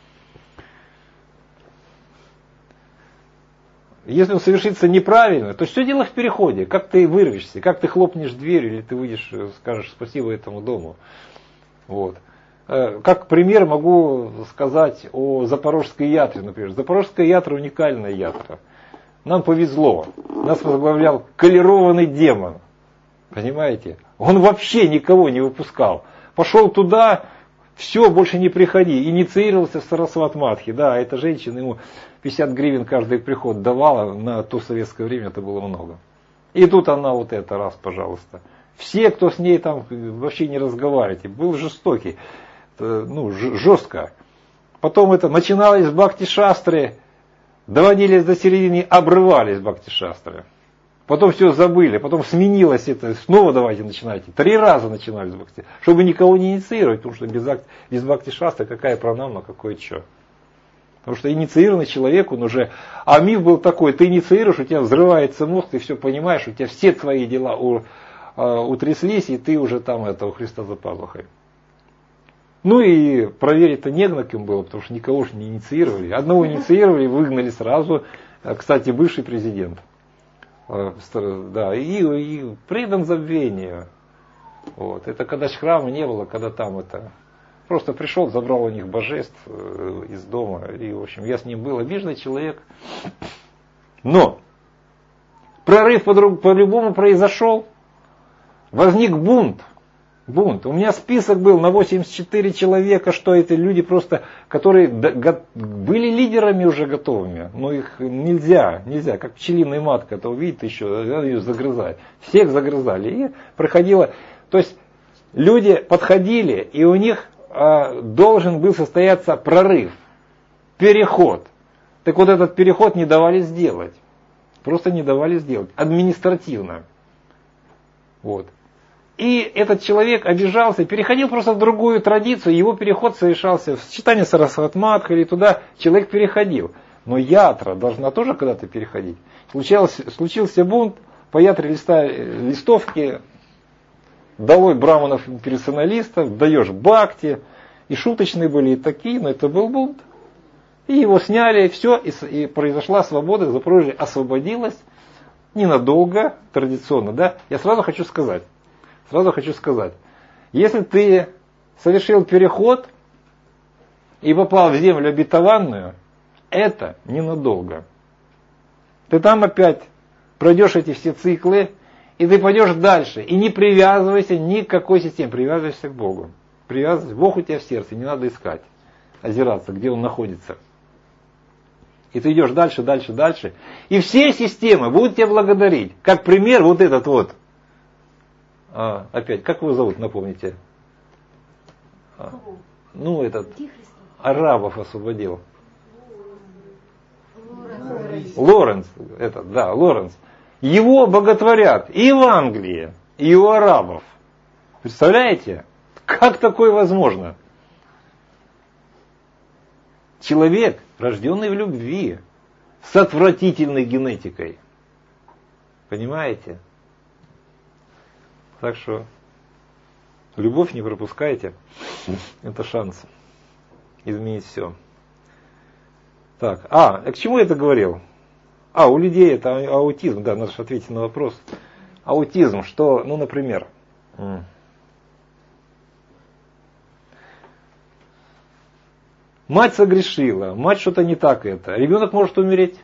Если он совершится неправильно, то все дело в переходе. Как ты вырвешься, как ты хлопнешь дверь, или ты выйдешь, скажешь спасибо этому дому. Вот. Как пример могу сказать о Запорожской ятре, например. Запорожская ятра уникальная ятра. Нам повезло. Нас возглавлял колерованный демон. Понимаете? Он вообще никого не выпускал. Пошел туда, все, больше не приходи. Инициировался в Сарасват Мадхи. Да, эта женщина ему пятьдесят гривен каждый приход давала, на то советское время это было много. И тут она вот это, раз, пожалуйста. Все, кто с ней там вообще не разговаривает, был жестокий, ну, жестко. Потом это начиналось с Бхакти Шастры, доводились до середины, обрывались бхакти-шастры. Потом все забыли, потом сменилось это, снова давайте начинайте. Три раза начинали с бхакти, чтобы никого не инициировать, потому что без, без бхакти-шастры какая пранама, какое что. Потому что инициированный человек, он уже... А миф был такой, ты инициируешь, у тебя взрывается мозг, ты все понимаешь, у тебя все твои дела у, а, утряслись, и ты уже там это, у Христа за пазухой. Ну и проверить-то не на кем было, потому что никого же не инициировали. Одного инициировали, выгнали сразу, кстати, бывший президент. Да, и, и предан забвению. Вот. Это когда ж храма не было, когда там это... Просто пришел, забрал у них божеств из дома. И, в общем, я с ним был обиженный человек. Но прорыв по-любому произошел. Возник бунт. Бунт. У меня список был на восемьдесят четыре человека, что это люди просто, которые были лидерами уже готовыми. Но их нельзя, нельзя. Как пчелиная матка, это увидит еще, ее загрызает. Всех загрызали. И проходило. То есть люди подходили, и у них а, должен был состояться прорыв, переход. Так вот этот переход не давали сделать. Просто не давали сделать. Административно. Вот. И этот человек обижался, переходил просто в другую традицию, его переход совершался в читании Сарасвати-матха или туда, человек переходил. Но ятра должна тоже когда-то переходить. Случился, случился бунт, по ятре листа, листовки, долой браманов-персоналистов, даешь бхакти, и шуточные были и такие, но это был бунт. И его сняли, и все, и, и произошла свобода, Запорожье освободилось, ненадолго, традиционно, да. Я сразу хочу сказать, Сразу хочу сказать, если ты совершил переход и попал в землю обетованную, это ненадолго. Ты там опять пройдешь эти все циклы, и ты пойдешь дальше. И не привязывайся ни к какой системе, привязывайся к Богу. Привязывайся, Бог у тебя в сердце, не надо искать, озираться, где Он находится. И ты идешь дальше, дальше, дальше. И все системы будут тебя благодарить. Как пример, вот этот вот. А, опять, как его зовут, напомните? А, ну, этот, арабов освободил. Лоренс. Лоренс, этот, да, Лоренс. Его боготворят и в Англии, и у арабов. Представляете? Как такое возможно? Человек, рожденный в любви, с отвратительной генетикой. Понимаете? Так что любовь не пропускайте. Это шанс изменить все. Так, а, к чему я это говорил? А, у людей это аутизм, да, надо же ответить на вопрос. Аутизм, что, ну, например, мать согрешила, мать что-то не так это. Ребенок может умереть.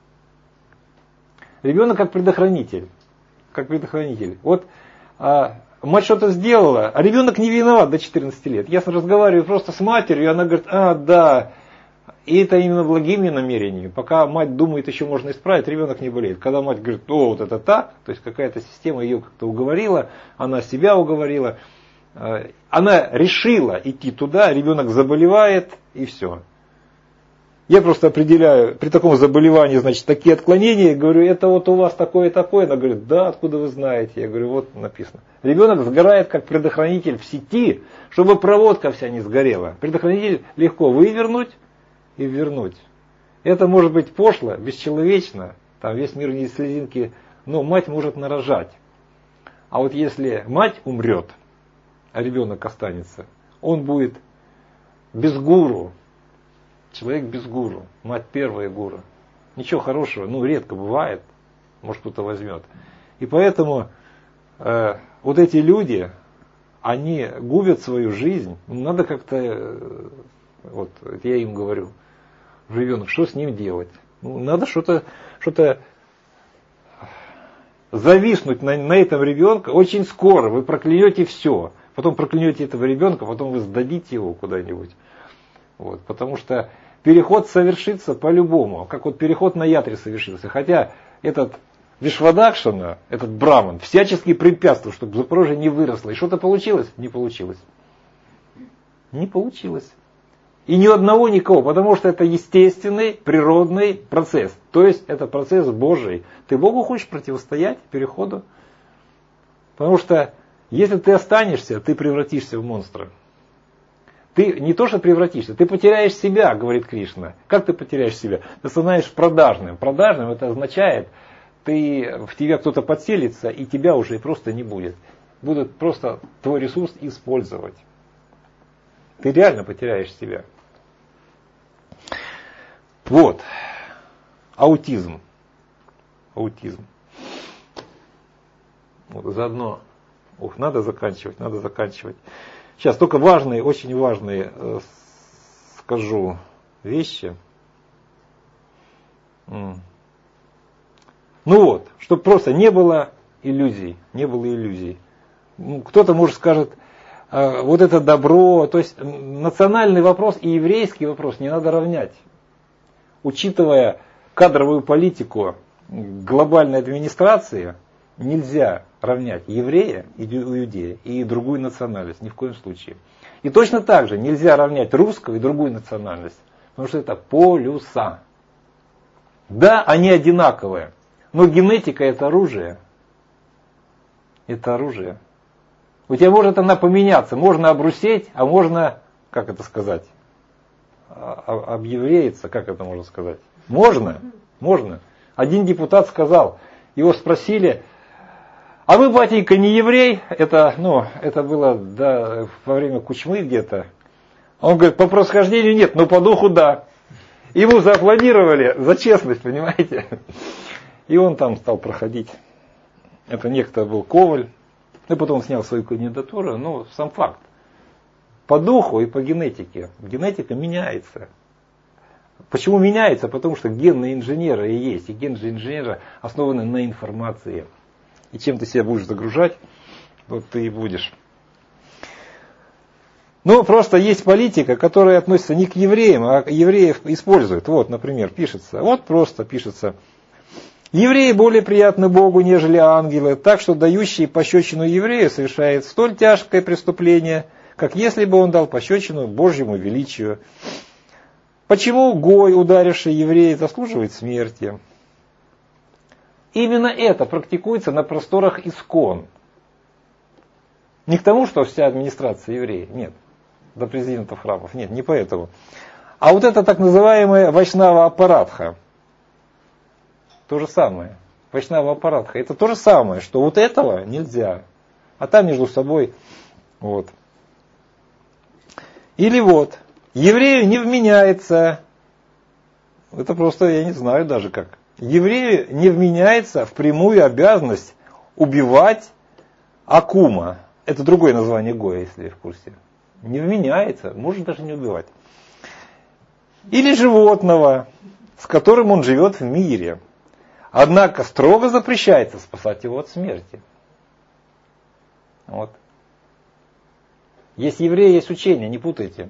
Ребенок как предохранитель. Как предохранитель. Вот а, мать что-то сделала, а ребенок не виноват до четырнадцати лет. Я разговариваю просто с матерью, и она говорит, а, да. И это именно благими намерениями. Пока мать думает, еще можно исправить, ребенок не болеет. Когда мать говорит, о, вот это так, то есть какая-то система ее как-то уговорила, она себя уговорила, она решила идти туда, ребенок заболевает, и все. Я просто определяю, при таком заболевании, значит, такие отклонения, говорю, это вот у вас такое-такое. Она говорит, да, откуда вы знаете? Я говорю, вот написано. Ребенок сгорает как предохранитель в сети, чтобы проводка вся не сгорела. Предохранитель легко вывернуть и вернуть. Это может быть пошло, бесчеловечно, там весь мир не из слезинки, но мать может нарожать. А вот если мать умрет, а ребенок останется, он будет без гуру. Человек без гуру. Мать первая гуру. Ничего хорошего, ну редко бывает. Может кто-то возьмет. И поэтому э, вот эти люди, они губят свою жизнь. Надо как-то, э, вот я им говорю, ребенок, что с ним делать? Ну, надо что-то, что-то зависнуть на, на этом ребенке. Очень скоро вы проклянете все. Потом проклянете этого ребенка, потом вы сдадите его куда-нибудь. Вот, потому что переход совершится по-любому, как вот переход на ятре совершился. Хотя этот Вишвадакшана, этот браман, всячески препятствовал, чтобы Запорожье не выросло. И что-то получилось? Не получилось. Не получилось. И ни одного, никого, потому что это естественный, природный процесс. То есть это процесс Божий. Ты Богу хочешь противостоять переходу? Потому что если ты останешься, ты превратишься в монстра. Ты не то, что превратишься, ты потеряешь себя, говорит Кришна. Как ты потеряешь себя? Ты становишься продажным. Продажным это означает, ты, в тебя кто-то подселится, и тебя уже просто не будет. Будут просто твой ресурс использовать. Ты реально потеряешь себя. Вот. Аутизм. Аутизм. Вот, заодно. Ух, надо заканчивать, надо заканчивать. Сейчас только важные, очень важные э, скажу вещи. М. Ну вот, чтобы просто не было иллюзий. Не было иллюзий. Ну, кто-то, может, скажет, э, вот это добро. То есть национальный вопрос и еврейский вопрос не надо равнять. Учитывая кадровую политику глобальной администрации, нельзя равнять еврея и иудея и другую национальность, ни в коем случае. И точно так же нельзя равнять русского и другую национальность, потому что это полюса. Да, они одинаковые, но генетика это оружие. Это оружие. У тебя может она поменяться, можно обрусеть, а можно, как это сказать, объевреиться, как это можно сказать? Можно, можно. Один депутат сказал, его спросили, а вы, батенька, не еврей? Это, ну, это было да, во время Кучмы где-то. Он говорит, по происхождению нет, но по духу да. Ему зааплодировали за честность, понимаете? И он там стал проходить. Это некто был Коваль. И потом он снял свою кандидатуру. Но сам факт. По духу и по генетике. Генетика меняется. Почему меняется? Потому что генные инженеры и есть. И генные инженеры основаны на информации. И чем ты себя будешь загружать, вот ты и будешь. Ну, просто есть политика, которая относится не к евреям, а евреев используют. Вот, например, пишется. Вот просто пишется. Евреи более приятны Богу, нежели ангелы, так что дающий пощечину еврею совершает столь тяжкое преступление, как если бы он дал пощечину Божьему величию. Почему Гой, ударивший еврея, заслуживает смерти? Именно это практикуется на просторах искон. Не к тому, что вся администрация евреи, нет, до президентов храмов, нет, не поэтому. А вот это так называемая Вайшнава Апарадха. То же самое. Вайшнава Апарадха. Это то же самое, что вот этого нельзя. А там между собой вот. Или вот, еврею не вменяется, это просто я не знаю даже как. Еврею не вменяется в прямую обязанность убивать акума. Это другое название Гоя, если в курсе. Не вменяется, может даже не убивать. Или животного, с которым он живет в мире. Однако строго запрещается спасать его от смерти. Вот. Есть евреи, есть учение, не путайте.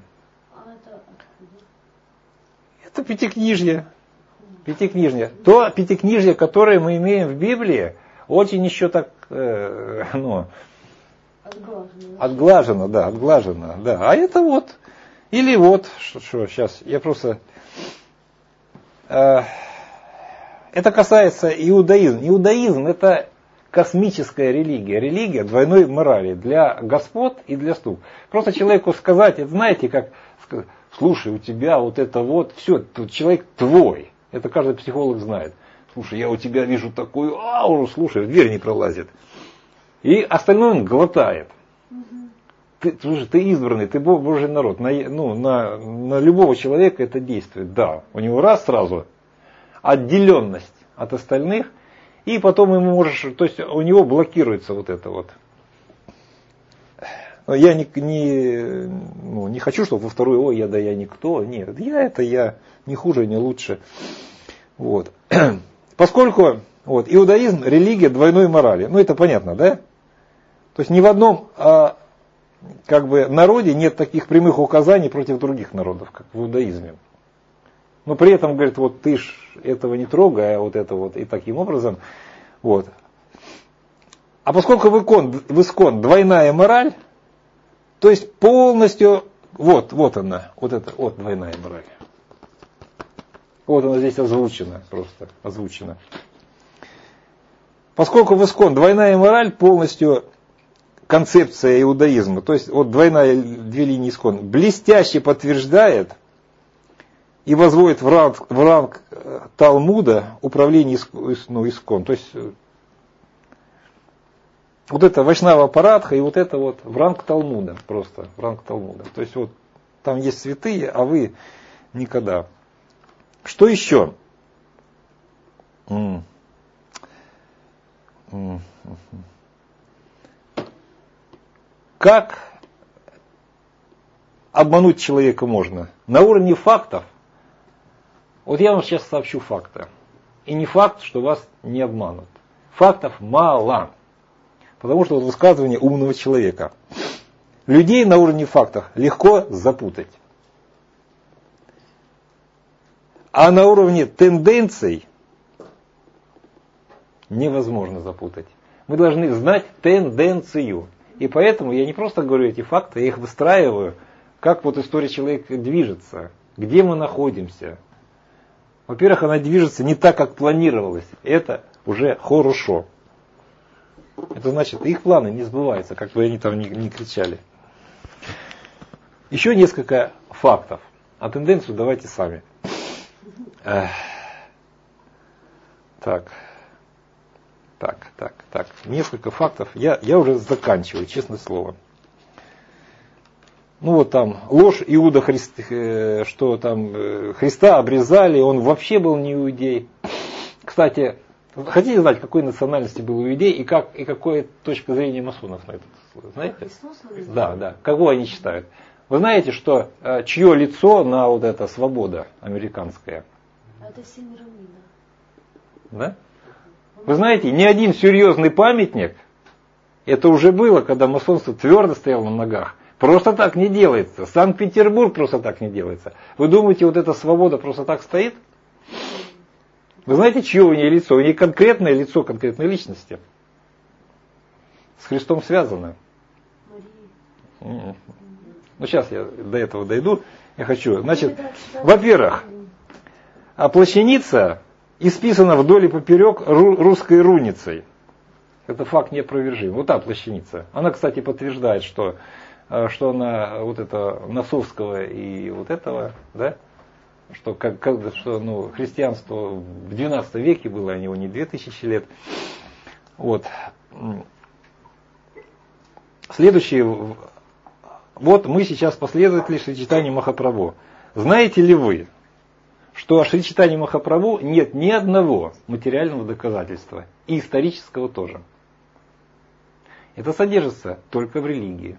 Это пятикнижье. Пятикнижье. То пятикнижье, которое мы имеем в Библии, очень еще так, э, ну, отглажено. Отглажено, да, отглажено, да. А это вот, или вот, что, что сейчас, я просто, э, это касается иудаизма. Иудаизм это космическая религия, религия двойной морали для господ и для слуг. Просто человеку сказать, это знаете, как сказать, слушай, у тебя вот это вот, все, тут человек твой. Это каждый психолог знает. Слушай, я у тебя вижу такую ауру, слушай, дверь не пролазит. И остальное он глотает. Угу. Ты, слушай, ты избранный, ты Божий народ. На, ну, на, на любого человека это действует. Да, у него раз сразу отделенность от остальных, и потом ему можешь, то есть у него блокируется вот это вот. Я не, не, ну, не хочу, чтобы во второй, ой, я да я никто. Нет, я это я, не хуже, не лучше. Вот. Поскольку вот, иудаизм, религия двойной морали. Ну это понятно, да? То есть ни в одном а, как бы, народе нет таких прямых указаний против других народов, как в иудаизме. Но при этом, говорит, вот ты ж этого не трогай, а вот это вот и таким образом. Вот. А поскольку в икон, в искон двойная мораль, то есть полностью вот, вот она, вот это, вот двойная мораль. Вот она здесь озвучена, просто озвучена. Поскольку в Искон двойная мораль полностью концепция иудаизма, то есть вот двойная, две линии Искон, блестяще подтверждает и возводит в ранг, в ранг Талмуда управление ну, Искон. То есть вот это Вайшнава Парадха и вот это вот в ранг Талмуда, просто в ранг Талмуда. То есть вот там есть святые, а вы никогда. Что еще? М- м- Как обмануть человека можно? На уровне фактов. Вот я вам сейчас сообщу факты. И не факт, что вас не обманут. Фактов мало. Потому что вот высказывание умного человека. Людей на уровне фактов легко запутать. А на уровне тенденций невозможно запутать. Мы должны знать тенденцию. И поэтому я не просто говорю эти факты, я их выстраиваю, как вот история человека движется, где мы находимся. Во-первых, она движется не так, как планировалось. Это уже хорошо. Это значит, их планы не сбываются, как бы они там ни, ни кричали. Еще несколько фактов. А тенденцию давайте сами. Эх. Так. Так, так, так. Несколько фактов. Я, я уже заканчиваю, честное слово. Ну вот там ложь Иуда, Христ, э, что там э, Христа обрезали, он вообще был не иудей. Кстати, хотите знать, какой национальности был иудей и, как, и какая точка зрения масонов на это? Знаете? Да, да. Кого они считают? Вы знаете, что э, чье лицо на вот эта свобода американская? Это Семирамида. Да? Вы знаете, ни один серьезный памятник, это уже было, когда масонство твердо стояло на ногах, просто так не делается. Санкт-Петербург просто так не делается. Вы думаете, вот эта свобода просто так стоит? Вы знаете, чье у нее лицо? У нее конкретное лицо конкретной личности. С Христом связано. Ну, сейчас я до этого дойду. Я хочу. Значит, во-первых, а плащаница исписана вдоль и поперек русской руницей. Это факт неопровержим. Вот та плащаница. Она, кстати, подтверждает, что, что она вот это Носовского и вот этого, да, что, как, как, что ну, христианство в двенадцатом веке было, а него не две тысячи лет. Вот. Следующее. Вот мы сейчас последователи Шри Чайтаньи Махапрабху. Знаете ли вы, что о Шри Чайтаньи Махапрабху нет ни одного материального доказательства, и исторического тоже. Это содержится только в религии.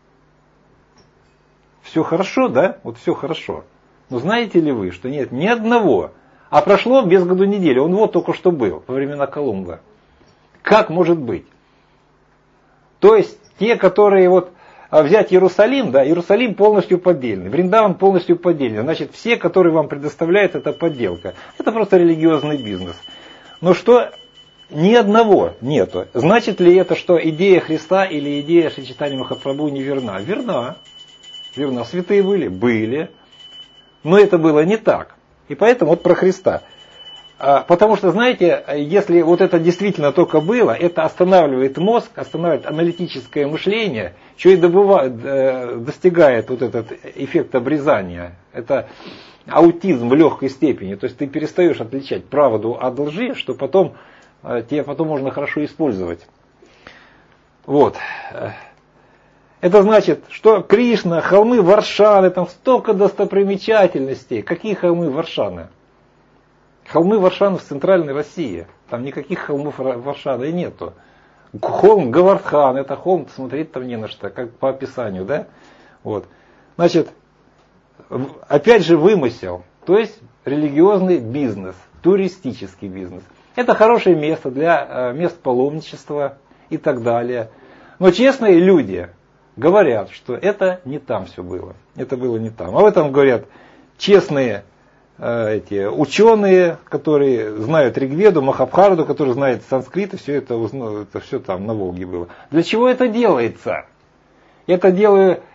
Все хорошо, да? Вот все хорошо. Но знаете ли вы, что нет ни одного, а прошло без году недели, он вот только что был, во времена Колумба. Как может быть? То есть, те, которые вот взять Иерусалим, да, Иерусалим полностью поддельный, Вриндаван полностью поддельный. Значит, все, которые вам предоставляют, это подделка. Это просто религиозный бизнес. Но что ни одного нету. Значит ли это, что идея Христа или идея Шри Чайтаньи Махапрабху не верна? Верна. Верна. Святые были? Были. Но это было не так. И поэтому вот про Христа. Потому что, знаете, если вот это действительно только было, это останавливает мозг, останавливает аналитическое мышление, что и добывает, достигает вот этот эффект обрезания. Это аутизм в легкой степени. То есть ты перестаешь отличать правду от лжи, что потом тебе потом можно хорошо использовать. Вот. Это значит, что Кришна, холмы Варшаны, там столько достопримечательностей. Какие холмы Варшаны? Холмы Варшаны в центральной России. Там никаких холмов Варшаны и нету. Холм Гавардхан, это холм, смотреть там не на что, как по описанию, да? Вот. Значит, опять же вымысел, то есть религиозный бизнес, туристический бизнес. Это хорошее место для мест паломничества и так далее. Но честные люди говорят, что это не там все было. Это было не там. Об этом говорят честные эти ученые, которые знают Ригведу, Махабхарату, которые знают санскрит, и все это, это все там на Волге было. Для чего это делается? Это делаю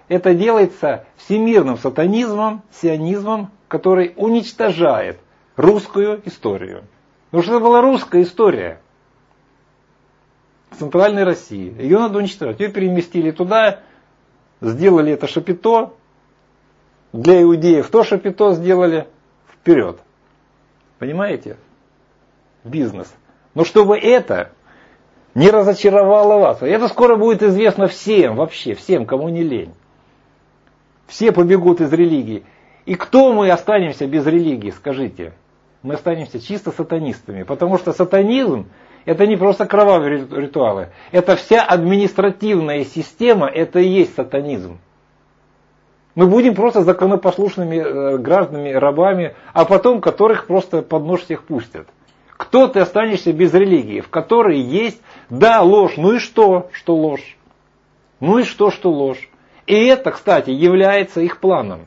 это делается всемирным сатанизмом, сионизмом, который уничтожает русскую историю. Потому что это была русская история Центральной России. Ее надо уничтожать. Ее переместили туда, сделали это шапито. Для иудеев то шапито сделали вперед. Понимаете? Бизнес. Но чтобы это не разочаровало вас. Это скоро будет известно всем, вообще, всем, кому не лень. Все побегут из религии. И кто мы останемся без религии, скажите? Мы останемся чисто сатанистами. Потому что сатанизм это не просто кровавые ритуалы. Это вся административная система, это и есть сатанизм. Мы будем просто законопослушными гражданами, рабами, а потом которых просто под нож всех пустят. Кто ты останешься без религии, в которой есть, да, ложь, ну и что, что ложь? Ну и что, что ложь? И это, кстати, является их планом.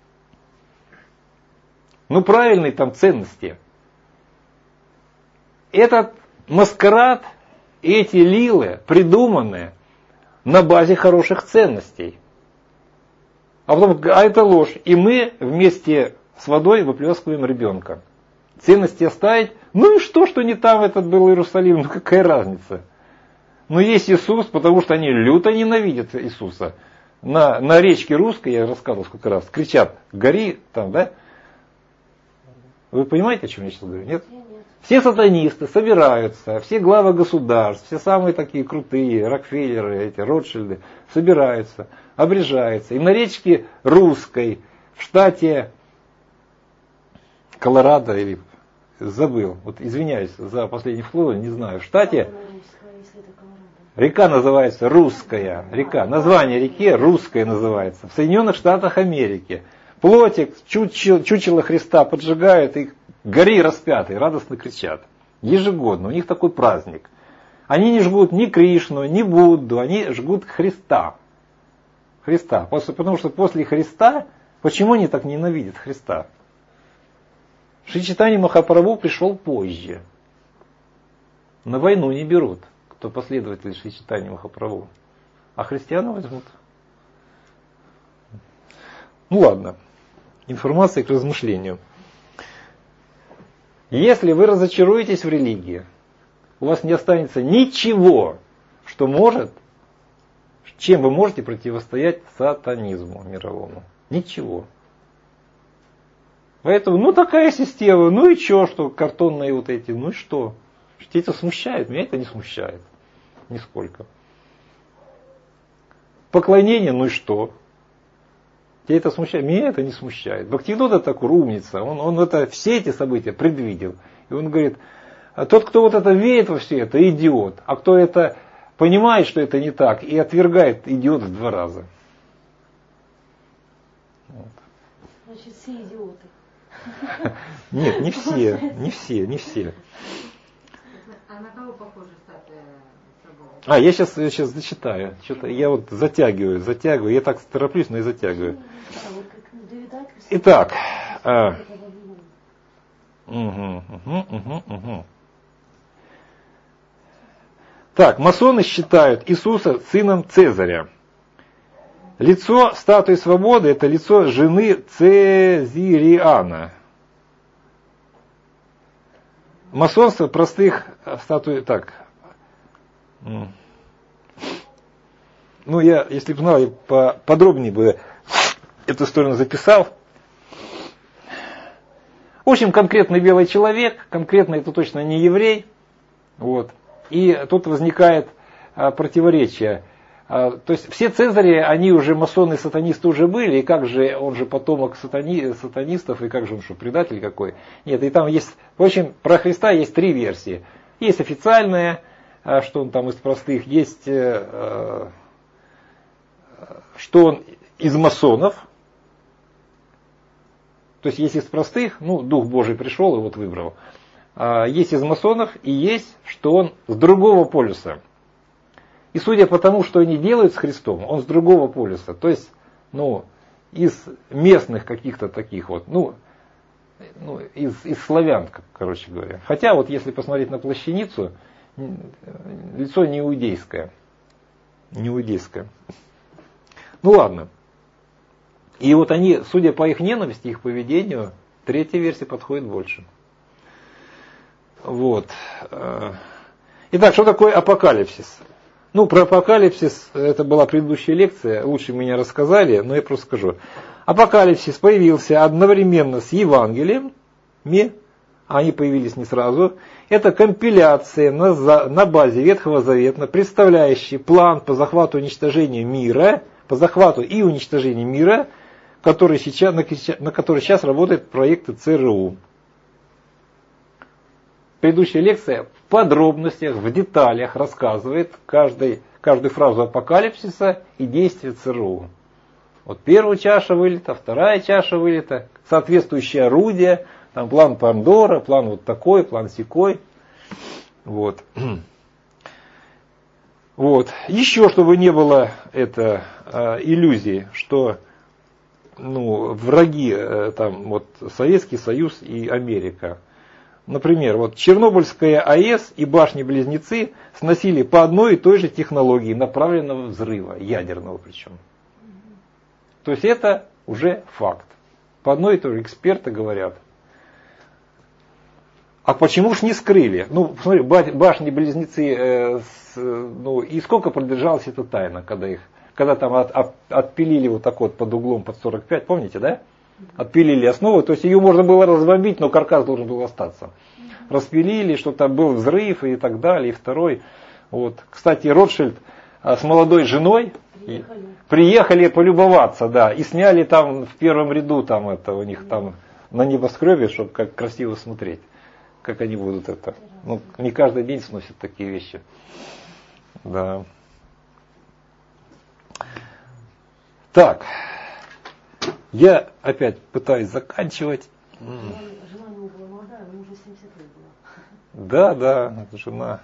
Ну, правильные там ценности. Этот маскарад, эти лилы придуманы на базе хороших ценностей. А потом, а это ложь. И мы вместе с водой выплескиваем ребенка. Ценности оставить. Ну и что, что не там этот был Иерусалим? Ну какая разница? Но есть Иисус, потому что они люто ненавидят Иисуса. На, на речке Русской, я рассказывал сколько раз, кричат, гори там, да? Вы понимаете, о чем я сейчас говорю? Нет? Все сатанисты собираются, все главы государств, все самые такие крутые, Рокфеллеры, эти, Ротшильды, собираются, обрежаются. И на речке Русской, в штате Колорадо, или забыл, вот извиняюсь за последнее слово, не знаю, в штате река называется Русская, река, название реки Русская называется, в Соединенных Штатах Америки. Плотик, чучело, чучело Христа поджигают и гори распятый, радостно кричат. Ежегодно, у них такой праздник. Они не жгут ни Кришну, ни Будду, они жгут Христа. Христа. Потому что после Христа, почему они так ненавидят Христа? Шри Чайтанья Махапрабху пришел позже. На войну не берут, кто последователь Шри Чайтанья Махапрабху. А христиан возьмут. Ну ладно. Информация к размышлению. Если вы разочаруетесь в религии, у вас не останется ничего, что может, чем вы можете противостоять сатанизму мировому. Ничего. Поэтому, ну такая система, ну и что, что картонные вот эти, ну и что? Тебя это смущает? Меня это не смущает. Нисколько. Поклонение, ну и что? Тебя это смущает? Меня это не смущает. Бхактивинода Такур умница, он, он это, все эти события предвидел. И он говорит, а тот, кто вот это верит во все это, идиот. А кто это понимает, что это не так, и отвергает, идиот в два раза. Вот. Значит, все идиоты. Нет, не все, не все, не все. А на кого похожа статуя Сабова? А, я сейчас, я сейчас зачитаю. Что-то я вот затягиваю, затягиваю. Я так тороплюсь, но и затягиваю. Итак. А, угу, угу, угу, угу. Так, масоны считают Иисуса сыном Цезаря. Лицо статуи свободы — это лицо жены Цезариана. Масонство простых статуй... Так. Ну, я, если бы знал, я подробнее бы эту сторону записал. В общем, конкретный белый человек, конкретно это точно не еврей. Вот. И тут возникает а, противоречие. А, то есть все Цезари, они уже масоны, сатанисты уже были, и как же он же потомок сатани, сатанистов, и как же он что, предатель какой? Нет, и там есть, в общем, про Христа есть три версии. Есть официальная, а, что он там из простых, есть, а, что он из масонов. То есть есть из простых, ну, Дух Божий пришел и вот выбрал. А, есть из масонов и есть, что он с другого полюса. И судя по тому, что они делают с Христом, он с другого полюса. То есть, ну, из местных каких-то таких вот, ну, ну из, из славян, короче говоря. Хотя вот если посмотреть на плащаницу, лицо не иудейское. Не иудейское. Ну ладно. И вот они, судя по их ненависти, их поведению, третья версия подходит больше. Вот. Итак, что такое апокалипсис? Ну, про апокалипсис, это была предыдущая лекция, лучше меня рассказали, но я просто скажу. Апокалипсис появился одновременно с Евангелием, они появились не сразу. Это компиляция на, на базе Ветхого Завета, представляющая план по захвату и уничтожению мира, по захвату и уничтожению мира, который сейчас, на, на который сейчас работает проект ЦРУ. Предыдущая лекция в подробностях, в деталях рассказывает каждый, каждую фразу апокалипсиса и действия ЦРУ. Вот первая чаша вылета, вторая чаша вылета, соответствующие орудия, там план Пандора, план вот такой, план сякой. Вот. Вот. Еще, чтобы не было это, э, иллюзии, что ну, враги, э, там, вот, Советский Союз и Америка. Например, вот Чернобыльская АЭС и башни-близнецы сносили по одной и той же технологии направленного взрыва, ядерного причем. То есть это уже факт. По одной и той же эксперты говорят. А почему ж не скрыли? Ну, смотри, башни-близнецы, э, с, ну, и сколько продержалась эта тайна, когда их, когда там от, от, отпилили вот так вот под углом под сорок пять, помните, да? Отпилили основу, то есть ее можно было разбомбить, но каркас должен был остаться. Распилили, что там был взрыв и так далее, и второй. Вот. Кстати, Ротшильд с молодой женой приехали. приехали полюбоваться, да, и сняли там в первом ряду, там это у них там на небоскребе, чтобы как красиво смотреть, как они будут это. Ну, не каждый день сносят такие вещи. Да. Так. Я опять пытаюсь заканчивать. Жена, жена у него была молодая, ему уже семьдесят лет было. Да, да, это жена.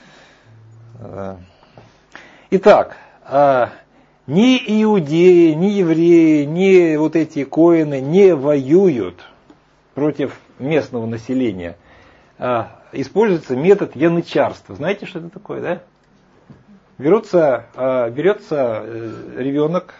Да. Итак, а, ни иудеи, ни евреи, ни вот эти коины не воюют против местного населения. А, используется метод янычарства. Знаете, что это такое, да? Берется, а, берется ребенок.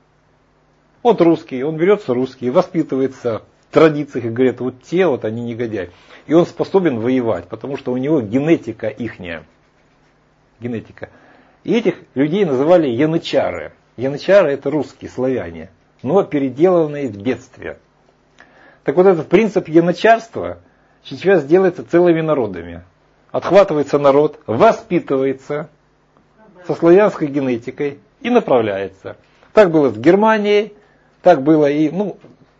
Вот русский, он берется русский, воспитывается в традициях и говорит, вот те, вот они негодяи. И он способен воевать, потому что у него генетика ихняя. Генетика. И этих людей называли янычары. Янычары это русские, славяне, но переделанные в детстве. Так вот этот принцип янычарства сейчас делается целыми народами. Отхватывается народ, воспитывается со славянской генетикой и направляется. Так было в Германии. Так было и ну,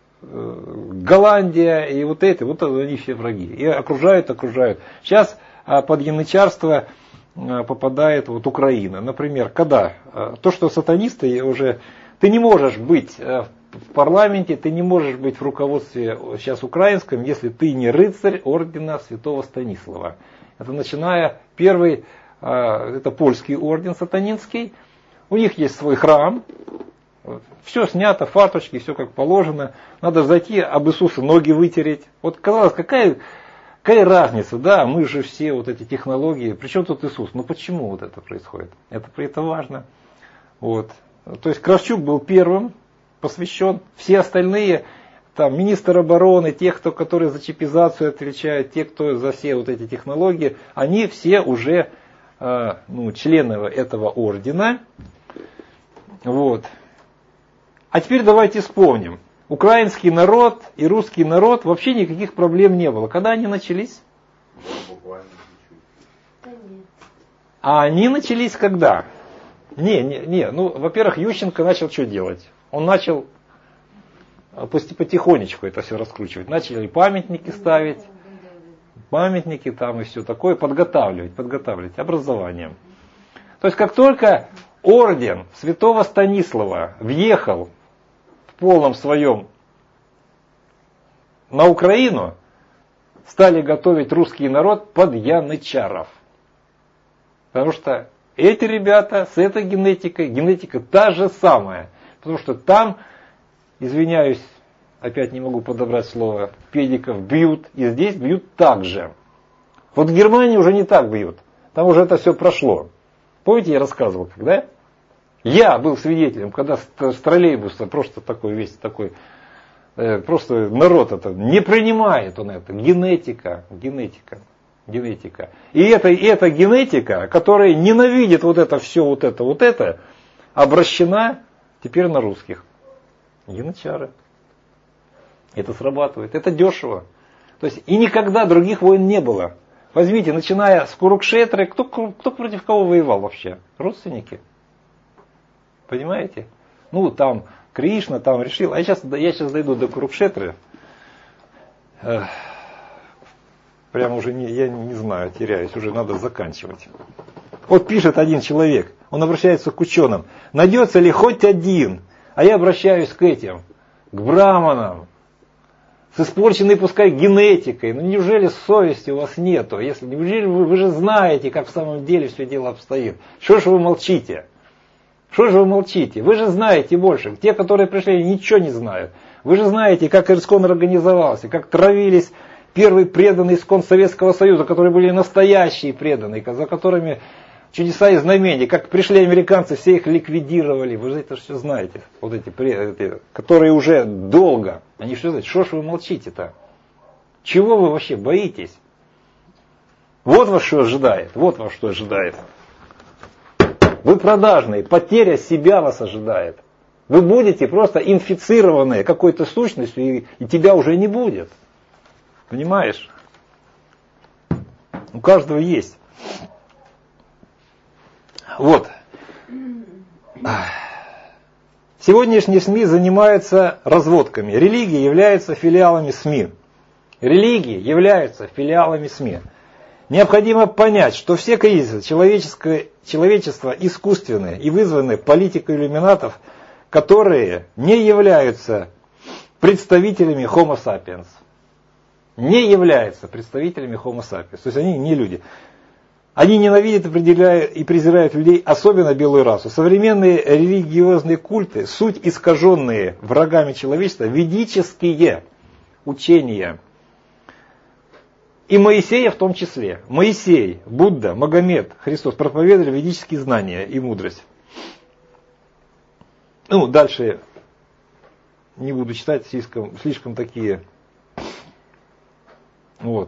Голландия, и вот это, вот они все враги. И окружают, окружают. Сейчас под янычарство попадает вот Украина. Например, когда то, что сатанисты уже... Ты не можешь быть в парламенте, ты не можешь быть в руководстве сейчас украинском, если ты не рыцарь ордена Святого Станислава. Это начиная первый, это польский орден сатанинский. У них есть свой храм. Все снято, фарточки, все как положено. Надо зайти, об Иисуса ноги вытереть. Вот казалось, какая, какая разница, да, мы же все вот эти технологии. Причем тут Иисус? Ну почему вот это происходит? Это, это важно. Вот. То есть Кравчук был первым посвящен. Все остальные, там, министр обороны, те, кто, которые за чипизацию отвечают, те, кто за все вот эти технологии, они все уже э, ну, члены этого ордена. Вот. А теперь давайте вспомним. Украинский народ и русский народ вообще никаких проблем не было. Когда они начались? А они начались когда? Не, не, не. Ну, во-первых, Ющенко начал что делать? Он начал потихонечку это все раскручивать. Начали памятники ставить, памятники там и все такое, подготавливать, подготавливать образованием. То есть, как только орден Святого Станислава въехал в полном своем на Украину, стали готовить русский народ под янычаров. Потому что эти ребята с этой генетикой, генетика та же самая. Потому что там, извиняюсь, опять не могу подобрать слово, педиков бьют, и здесь бьют так же. Вот в Германии уже не так бьют. Там уже это все прошло. Помните, я рассказывал, когда? Я был свидетелем, когда с троллейбуса просто такой весь такой, э, просто народ это не принимает он это. Генетика, генетика, генетика. И это, и эта генетика, которая ненавидит вот это все, вот это, вот это, обращена теперь на русских. Янычары. Это срабатывает. Это дешево. То есть и никогда других войн не было. Возьмите, начиная с Курукшетры, кто, кто против кого воевал вообще? Родственники. Понимаете? Ну, там Кришна там решил. А я сейчас, я сейчас дойду до Курукшетры. Эх, прямо уже не, я не знаю, теряюсь, уже надо заканчивать. Вот пишет один человек, он обращается к ученым. Найдется ли хоть один? А я обращаюсь к этим, к браманам, с испорченной, пускай, генетикой. Ну неужели совести у вас нету? Если, неужели вы, вы же знаете, как в самом деле все дело обстоит? Что же вы молчите? Что же вы молчите? Вы же знаете больше. Те, которые пришли, ничего не знают. Вы же знаете, как ИСКОН организовался, как травились первые преданные ИСКОН Советского Союза, которые были настоящие преданные, за которыми чудеса и знамения, как пришли американцы, все их ликвидировали. Вы же это все знаете. Вот эти, эти которые уже долго. Они что знают? Что ж вы молчите-то? Чего вы вообще боитесь? Вот вас что ожидает. Вот вас что ожидает. Вы продажные. Потеря себя вас ожидает. Вы будете просто инфицированы какой-то сущностью, и, и тебя уже не будет. Понимаешь? У каждого есть. Вот. Сегодняшние СМИ занимаются разводками. Религии являются филиалами СМИ. Религии являются филиалами СМИ. Необходимо понять, что все кризисы человечества искусственные и вызваны политикой иллюминатов, которые не являются представителями Homo sapiens. Не являются представителями Homo sapiens. То есть они не люди. Они ненавидят и презирают людей, особенно белую расу. Современные религиозные культы, суть искаженные врагами человечества, ведические учения. И Моисея в том числе. Моисей, Будда, Магомед, Христос проповедовали ведические знания и мудрость. Ну, дальше не буду читать, слишком, слишком такие. Вот.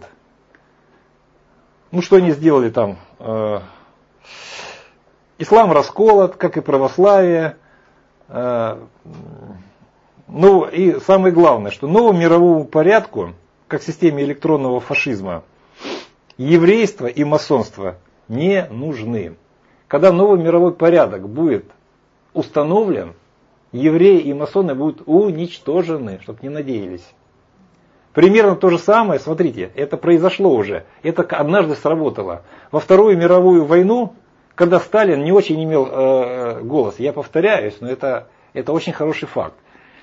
Ну, что они сделали там? Э, ислам расколот, как и православие. Э, ну, и самое главное, что новому мировому порядку, как системе электронного фашизма, еврейство и масонство не нужны. Когда новый мировой порядок будет установлен, евреи и масоны будут уничтожены, чтобы не надеялись. Примерно то же самое, смотрите, это произошло уже, это однажды сработало. Во Вторую мировую войну, когда Сталин не очень имел э, голос, я повторяюсь, но это, это очень хороший факт.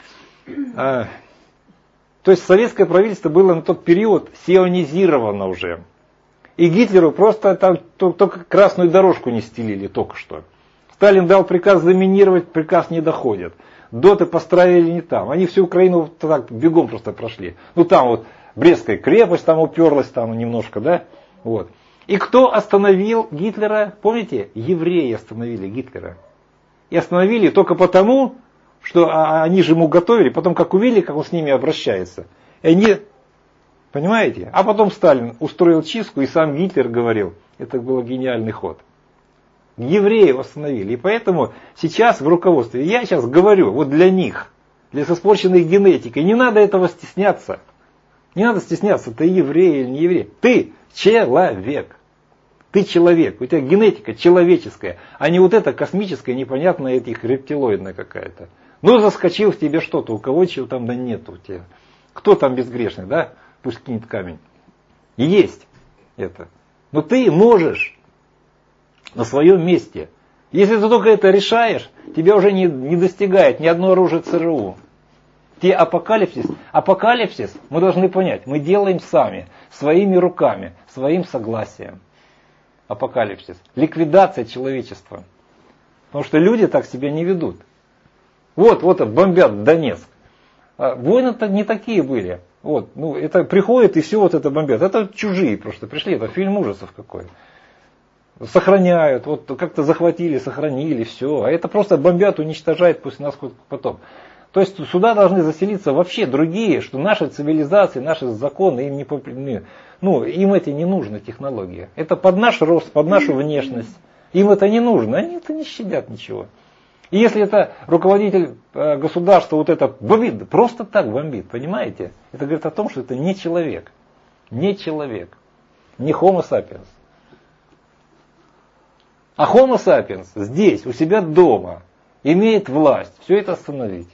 Э, то есть советское правительство было на тот период сионизировано уже. И Гитлеру просто там только красную дорожку не стелили только что. Сталин дал приказ заминировать, приказ не доходит. Доты построили не там. Они всю Украину так бегом просто прошли. Ну там вот Брестская крепость там уперлась там немножко, да? Вот. И кто остановил Гитлера? Помните? Евреи остановили Гитлера. И остановили только потому, что они же ему готовили, потом как увидели, как он с ними обращается. И они, понимаете? А потом Сталин устроил чистку, и сам Гитлер говорил, это был гениальный ход. Евреев остановили. И поэтому сейчас в руководстве, я сейчас говорю, вот для них, для испорченной генетикой, не надо этого стесняться. Не надо стесняться, ты еврей или не еврей. Ты человек. Ты человек. У тебя генетика человеческая, а не вот эта космическая, непонятная, этих рептилоидная какая-то. Ну, заскочил в тебе что-то, у кого чего там да нету у тебя. Кто там безгрешный, да? Пусть кинет камень. Есть это. Но ты можешь на своем месте. Если ты только это решаешь, тебя уже не, не достигает ни одно оружие ЦРУ. Те апокалипсис, апокалипсис мы должны понять, мы делаем сами, своими руками, своим согласием. Апокалипсис. Ликвидация человечества. Потому что люди так себя не ведут. Вот, вот бомбят Донецк. А войны-то не такие были. Вот, ну, это приходит и все вот это бомбят. Это чужие просто пришли, это фильм ужасов какой. сохраняют, вот как-то захватили, сохранили, все. А это просто бомбят, уничтожают после нас потом. То есть сюда должны заселиться вообще другие, что наши цивилизации, наши законы, им, не, ну, им это не нужно, технология. Это под наш рост, под нашу внешность. Им это не нужно, они это не щадят ничего. И если это руководитель государства вот это бомбит, просто так бомбит, понимаете? Это говорит о том, что это не человек. Не человек. Не Homo sapiens. А Homo sapiens здесь, у себя дома, имеет власть все это остановить.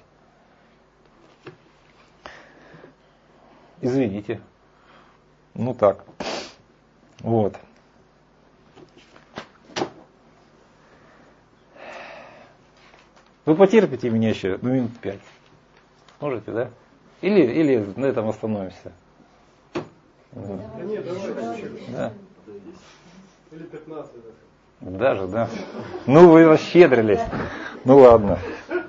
Извините. Ну так. Вот. Вы потерпите меня еще ну, минут пять. Можете, да? Или, или на этом остановимся. Да нет, давай. Да. Или пятнадцать. Даже, да. Ну, вы расщедрились. Ну, ладно.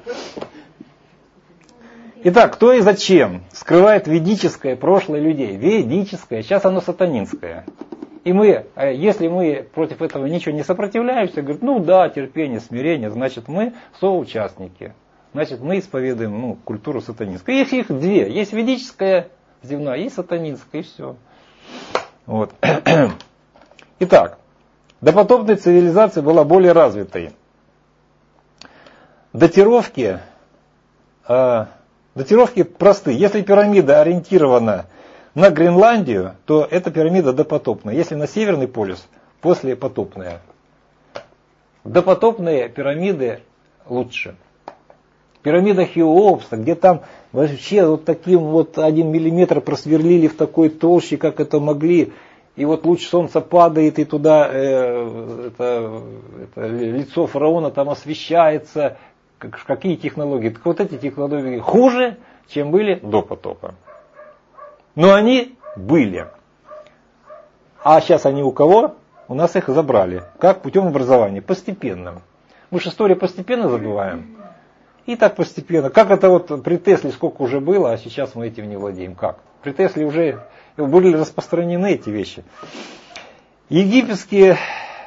Итак, кто и зачем скрывает ведическое прошлое людей? Ведическое, сейчас оно сатанинское. И мы, если мы против этого ничего не сопротивляемся, говорят, ну да, терпение, смирение, значит мы соучастники. Значит мы исповедуем ну, культуру сатанинскую. Есть их две. Есть ведическая земная, есть сатанинская, и все. Вот. Итак, допотопная цивилизация была более развитой. Датировки, э, датировки просты. Если пирамида ориентирована на Гренландию, то эта пирамида допотопная. Если на Северный полюс, послепотопная. Допотопные пирамиды лучше. Пирамида Хеопса, где там вообще вот таким вот один миллиметр просверлили в такой толще, как это могли. И вот луч солнца падает, и туда э, это, это лицо фараона там освещается. Как, какие технологии? Так вот эти технологии хуже, чем были до потопа. Но они были. А сейчас они у кого? У нас их забрали. Как? Путем образования. Постепенным. Мы же историю постепенно забываем. И так постепенно. Как это вот при Тесле сколько уже было, а сейчас мы этим не владеем. Как? При Тесле уже были распространены эти вещи. Египетские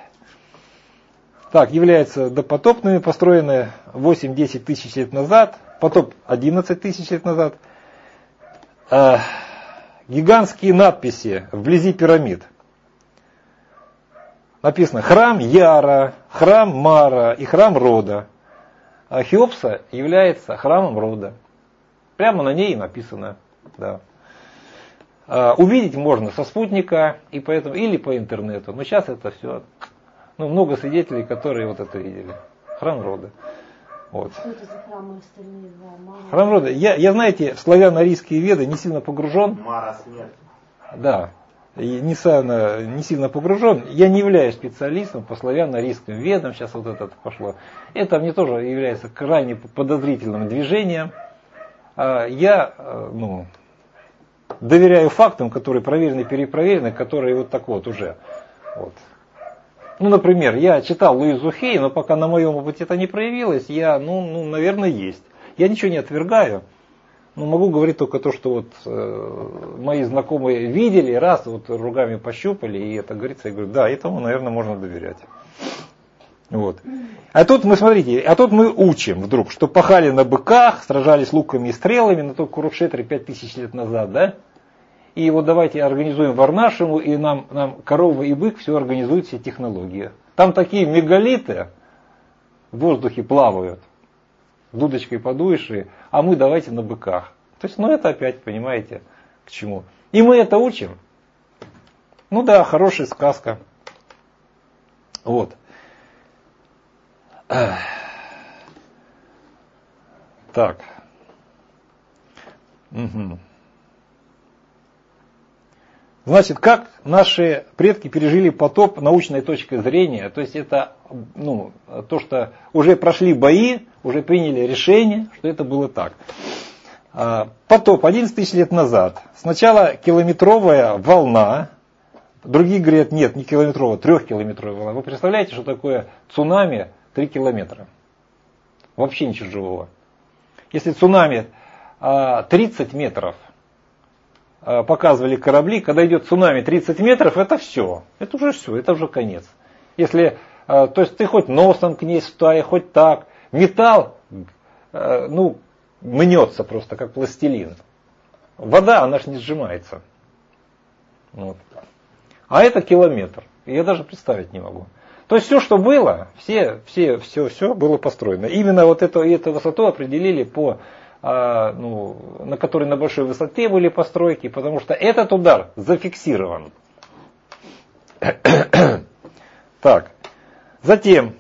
так, являются допотопными, построены восемь-десять тысяч лет назад. Потоп одиннадцать тысяч лет назад. А, гигантские надписи вблизи пирамид. Написано храм Яра, храм Мара и храм Рода. А Хеопса является храмом Рода. Прямо на ней написано. Да. А, увидеть можно со спутника и поэтому, или по интернету. Но сейчас это все. Ну, много свидетелей, которые вот это видели. Храм Рода. Вот. Что это за храмы остальные два? Мара? Храм Рода. Я, я, знаете, в славяно-арийские веды не сильно погружен. Мара смерть. Да. И не, сильно, не сильно погружен. Я не являюсь специалистом по славяно-арийским ведам. Сейчас вот это пошло. Это мне тоже является крайне подозрительным движением. Я ну, доверяю фактам, которые проверены, перепроверены, которые вот так вот уже. Вот. Ну, например, я читал Луизу Хей, но пока на моем опыте это не проявилось, я, ну, ну наверное, есть. Я ничего не отвергаю, но могу говорить только то, что вот э, мои знакомые видели, раз вот ругами пощупали, и это говорится, я говорю, да, этому, наверное, можно доверять. Вот. А тут мы, смотрите, а тут мы учим вдруг, что пахали на быках, сражались луками и стрелами на той Курукшетре пять тысяч лет назад, да? И вот давайте организуем Варнашему, и нам, нам корова и бык все организуют, все технологии. Там такие мегалиты в воздухе плавают, дудочкой подуешь, и, а мы давайте на быках. То есть, ну это опять, понимаете, к чему. И мы это учим. Ну да, хорошая сказка. Вот. Так. Угу. Значит, как наши предки пережили потоп научной точкой зрения, то есть это ну, то, что уже прошли бои, уже приняли решение, что это было так. Потоп одиннадцать тысяч лет назад. Сначала километровая волна, другие говорят, нет, не километровая, трехкилометровая волна. Вы представляете, что такое цунами три километра? Вообще ничего живого. Если цунами тридцать метров, показывали корабли, когда идет цунами тридцать метров, это все. Это уже все, это уже конец. Если, э, то есть ты хоть носом к ней стай, хоть так. Металл, э, ну, мнется просто, как пластилин. Вода, она ж не сжимается. Вот. А это километр. Я даже представить не могу. То есть все, что было, все, все, все, все было построено. Именно вот эту, эту высоту определили по, а, ну, на которой на большой высоте были постройки, потому что этот удар зафиксирован. Так. Затем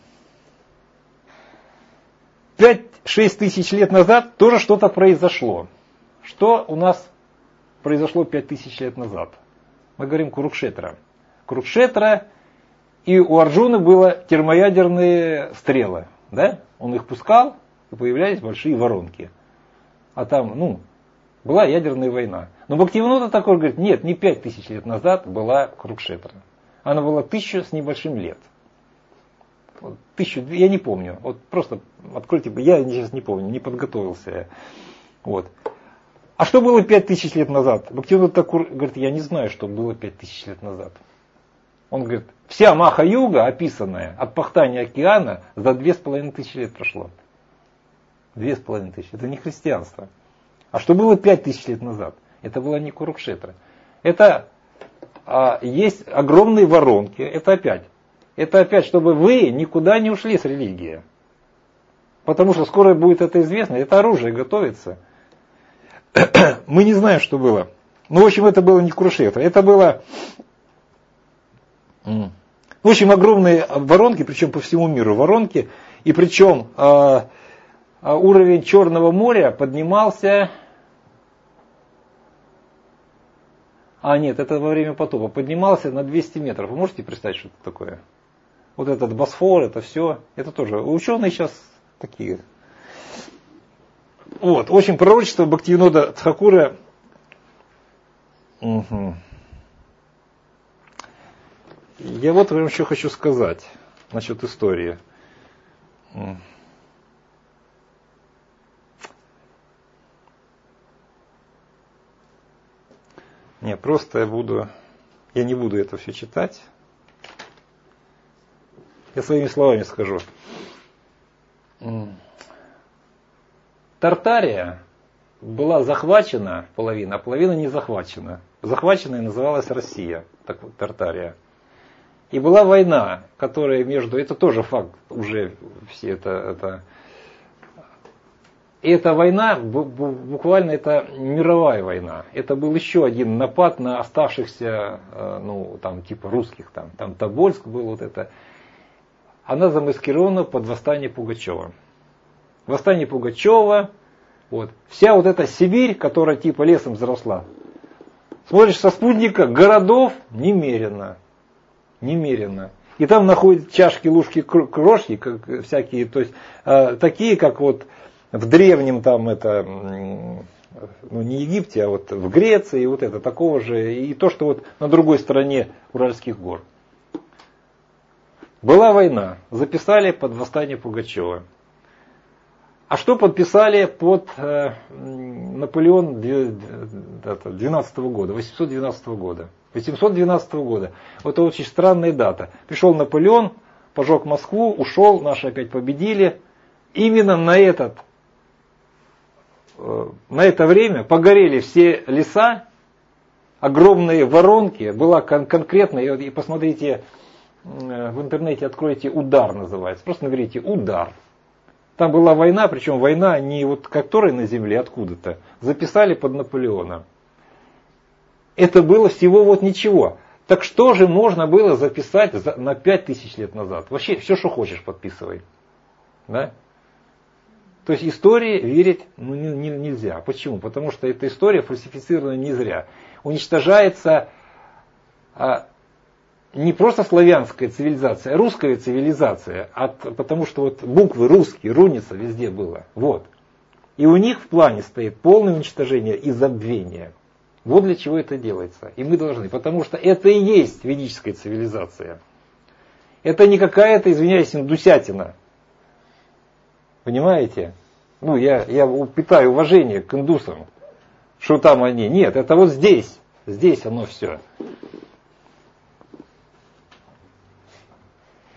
пять-шесть тысяч лет назад тоже что-то произошло. Что у нас произошло пять тысяч лет назад? Мы говорим Курукшетра. Курукшетра, и у Арджуны было термоядерные стрелы. Да? Он их пускал, и появлялись большие воронки. А там, ну, была ядерная война. Но Бхактивинода Такур говорит, нет, не пять тысяч лет назад была Курукшетра. Она была тысячу с небольшим лет. Вот, тысячу, я не помню. Вот просто откройте, я сейчас не помню, не подготовился я. Вот. А что было пять тысяч лет назад? Бхактивинода Такур говорит, я не знаю, что было пять тысяч лет назад. Он говорит, вся Маха-юга, описанная от пахтания океана, за две с половиной тысячи лет прошло. Две с половиной тысячи. Это не христианство. А что было пять тысяч лет назад? Это была не Курукшетра. Это а, есть огромные воронки. Это опять. Это опять, чтобы вы никуда не ушли с религии. Потому что скоро будет это известно. Это оружие готовится. Мы не знаем, что было. Ну, в общем, это было не Курукшетра. Это было... В общем, огромные воронки, причем по всему миру воронки. И причем э, уровень Черного моря поднимался... А нет, это во время потопа. Поднимался на двести метров. Вы можете представить, что это такое? Вот этот Босфор, это все. Это тоже. Ученые сейчас такие. Вот. В общем, пророчество Бхактивинода Тхакура... Угу. Я вот вам еще хочу сказать насчет истории. Не, просто я буду, я не буду это все читать. Я своими словами скажу. Тартария была захвачена половина, а половина не захвачена. Захваченной называлась Россия, так вот, Тартария. И была война, которая между... Это тоже факт, уже все это... это и эта война, буквально это мировая война. Это был еще один напад на оставшихся, ну, там, типа русских. Там, там Тобольск был, вот это. Она замаскирована под восстание Пугачева. Восстание Пугачева, вот. Вся вот эта Сибирь, которая типа лесом заросла. Смотришь со спутника, городов немерено. Немерено. И там находят чашки, ложки, крошки, как всякие, то есть э, такие, как вот в древнем там это, ну не Египте, а вот в Греции, вот это такого же, и то, что вот на другой стороне Уральских гор. Была война, записали под восстание Пугачева. А что подписали под э, Наполеон двенадцатого года, восемьсот двенадцатого года? восемьсот двенадцатого года. Вот это очень странная дата. Пришел Наполеон, пожег Москву, ушел, наши опять победили. Именно на, этот, э, на это время погорели все леса, огромные воронки. Была кон- конкретная, и посмотрите, э, в интернете откройте, «Удар» называется. Просто наберите «Удар». Там была война, причем война не вот которая на земле, откуда-то. Записали под Наполеона. Это было всего вот ничего. Так что же можно было записать за, на пять тысяч лет назад? Вообще все, что хочешь, подписывай. Да? То есть истории верить ну, не, не, нельзя. Почему? Потому что эта история фальсифицирована не зря. Уничтожается а, не просто славянская цивилизация, а русская цивилизация. От, потому что вот буквы русские, руница везде было. Вот. И у них в плане стоит полное уничтожение и забвение. Вот для чего это делается. И мы должны. Потому что это и есть ведическая цивилизация. Это не какая-то, извиняюсь, индусятина. Понимаете? Ну, я, я питаю уважение к индусам. Что там они? Нет, это вот здесь. Здесь оно все.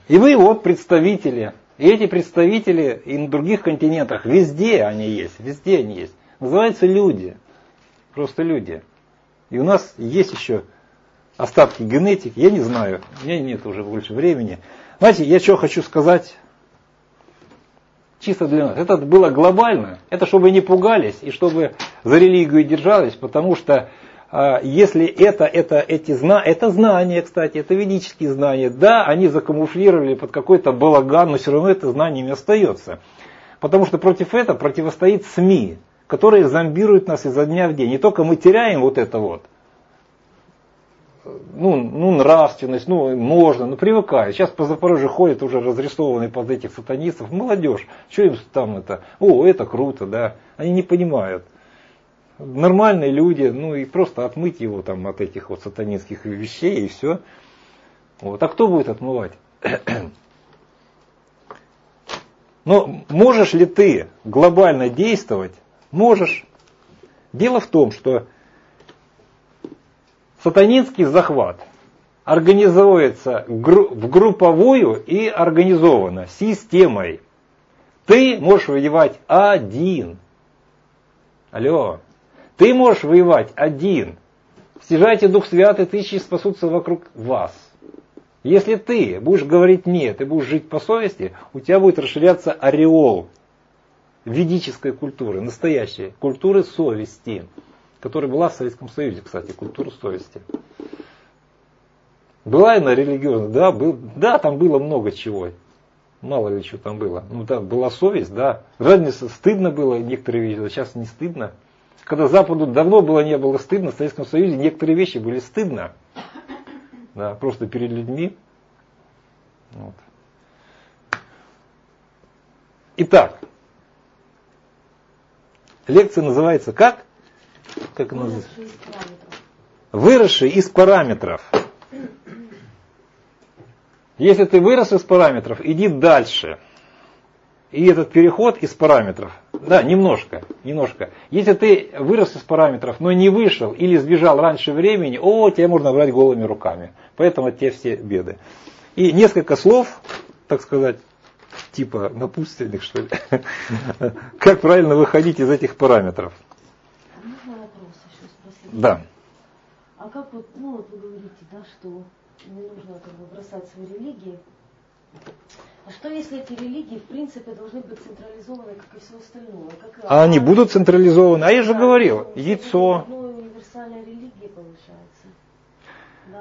И вы вот представители. И эти представители и на других континентах, везде они есть, везде они есть. Называются люди. Просто люди. И у нас есть еще остатки генетики, я не знаю, у меня нет уже больше времени. Знаете, я что хочу сказать, чисто для нас. Это было глобально, это чтобы не пугались и чтобы за религию держались, потому что а, если это, это, эти зна... это знания, кстати, это ведические знания, да, они закамуфлировали под какой-то балаган, но все равно это знаниями остается. Потому что против этого противостоит СМИ, которые зомбируют нас изо дня в день. Не только мы теряем вот это вот, ну, ну нравственность, ну можно, ну привыкают. Сейчас по Запорожью ходят уже разрисованные под этих сатанистов. Молодежь, что им там это, о, это круто, да. Они не понимают. Нормальные люди, ну и просто отмыть его там от этих вот сатанинских вещей и все. Вот. А кто будет отмывать? Но можешь ли ты глобально действовать? Можешь. Дело в том, что сатанинский захват организуется в групповую и организованно, системой. Ты можешь воевать один. Алло. Ты можешь воевать один. Стяжайте Дух Святый, тысячи спасутся вокруг вас. Если ты будешь говорить нет, ты будешь жить по совести, у тебя будет расширяться ореол ведической культуры, настоящей культуры совести, которая была в Советском Союзе, кстати, культура совести. Была она религиозная, да, был, да, там было много чего. Мало ли что там было. Ну да, была совесть, да. Разница, стыдно было некоторые вещи, а сейчас не стыдно. Когда Западу давно было не было стыдно, в Советском Союзе некоторые вещи были стыдно. Да, просто перед людьми. Вот. Итак, лекция называется как? Как она называется? Выросший из параметров. Если ты вырос из параметров, иди дальше. И этот переход из параметров, да, немножко, немножко. Если ты вырос из параметров, но не вышел или сбежал раньше времени, о, тебя можно брать голыми руками. Поэтому от тебя все беды. И несколько слов, так сказать, типа напутственных, что ли, как правильно выходить из этих параметров. А можно вопрос еще спросить? Да. А как вот, ну вот вы говорите, да, что не нужно как бы бросать свои религии. А что если эти религии в принципе должны быть централизованы, как и все остальное? Как, А они будут централизованы? А я же да, говорил, ну, яйцо. Ну, универсальная религия получается. Да?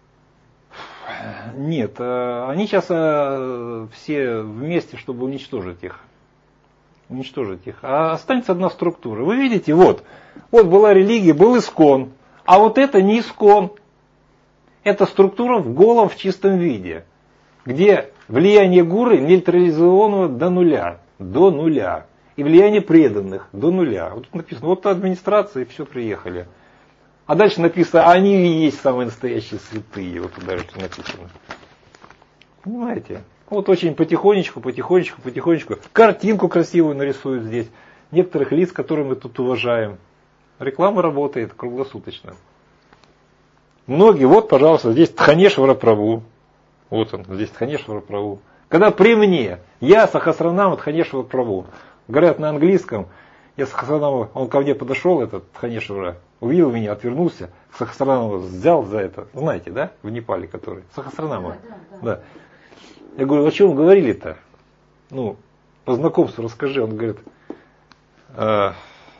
Нет, они сейчас все вместе, чтобы уничтожить их. Уничтожить их. А останется одна структура. Вы видите, вот, вот была религия, был искон. А вот это не искон. Это структура в голом, в чистом виде. Где влияние гуры нейтрализовано до нуля. До нуля. И влияние преданных до нуля. Вот тут написано, вот администрация, и все, приехали. А дальше написано, они и есть самые настоящие святые. Вот тут даже написано. Понимаете? Вот очень потихонечку, потихонечку, потихонечку. Картинку красивую нарисуют здесь. Некоторых лиц, которые мы тут уважаем. Реклама работает круглосуточно. Многие, вот, пожалуйста, здесь Тханешвара Прабху. Вот он, здесь Тханешвара Прабху. Когда при мне, я Сахасранама Тханешвара Прабху. Говорят на английском, я Сахасранама, он ко мне подошел, этот Тханешвара, увидел меня, отвернулся, Сахасранама взял за это, знаете, да, в Непале который, Сахасранама. Да, да, да. Я говорю, о чем говорили-то? Ну, по знакомству расскажи. Он говорит, э,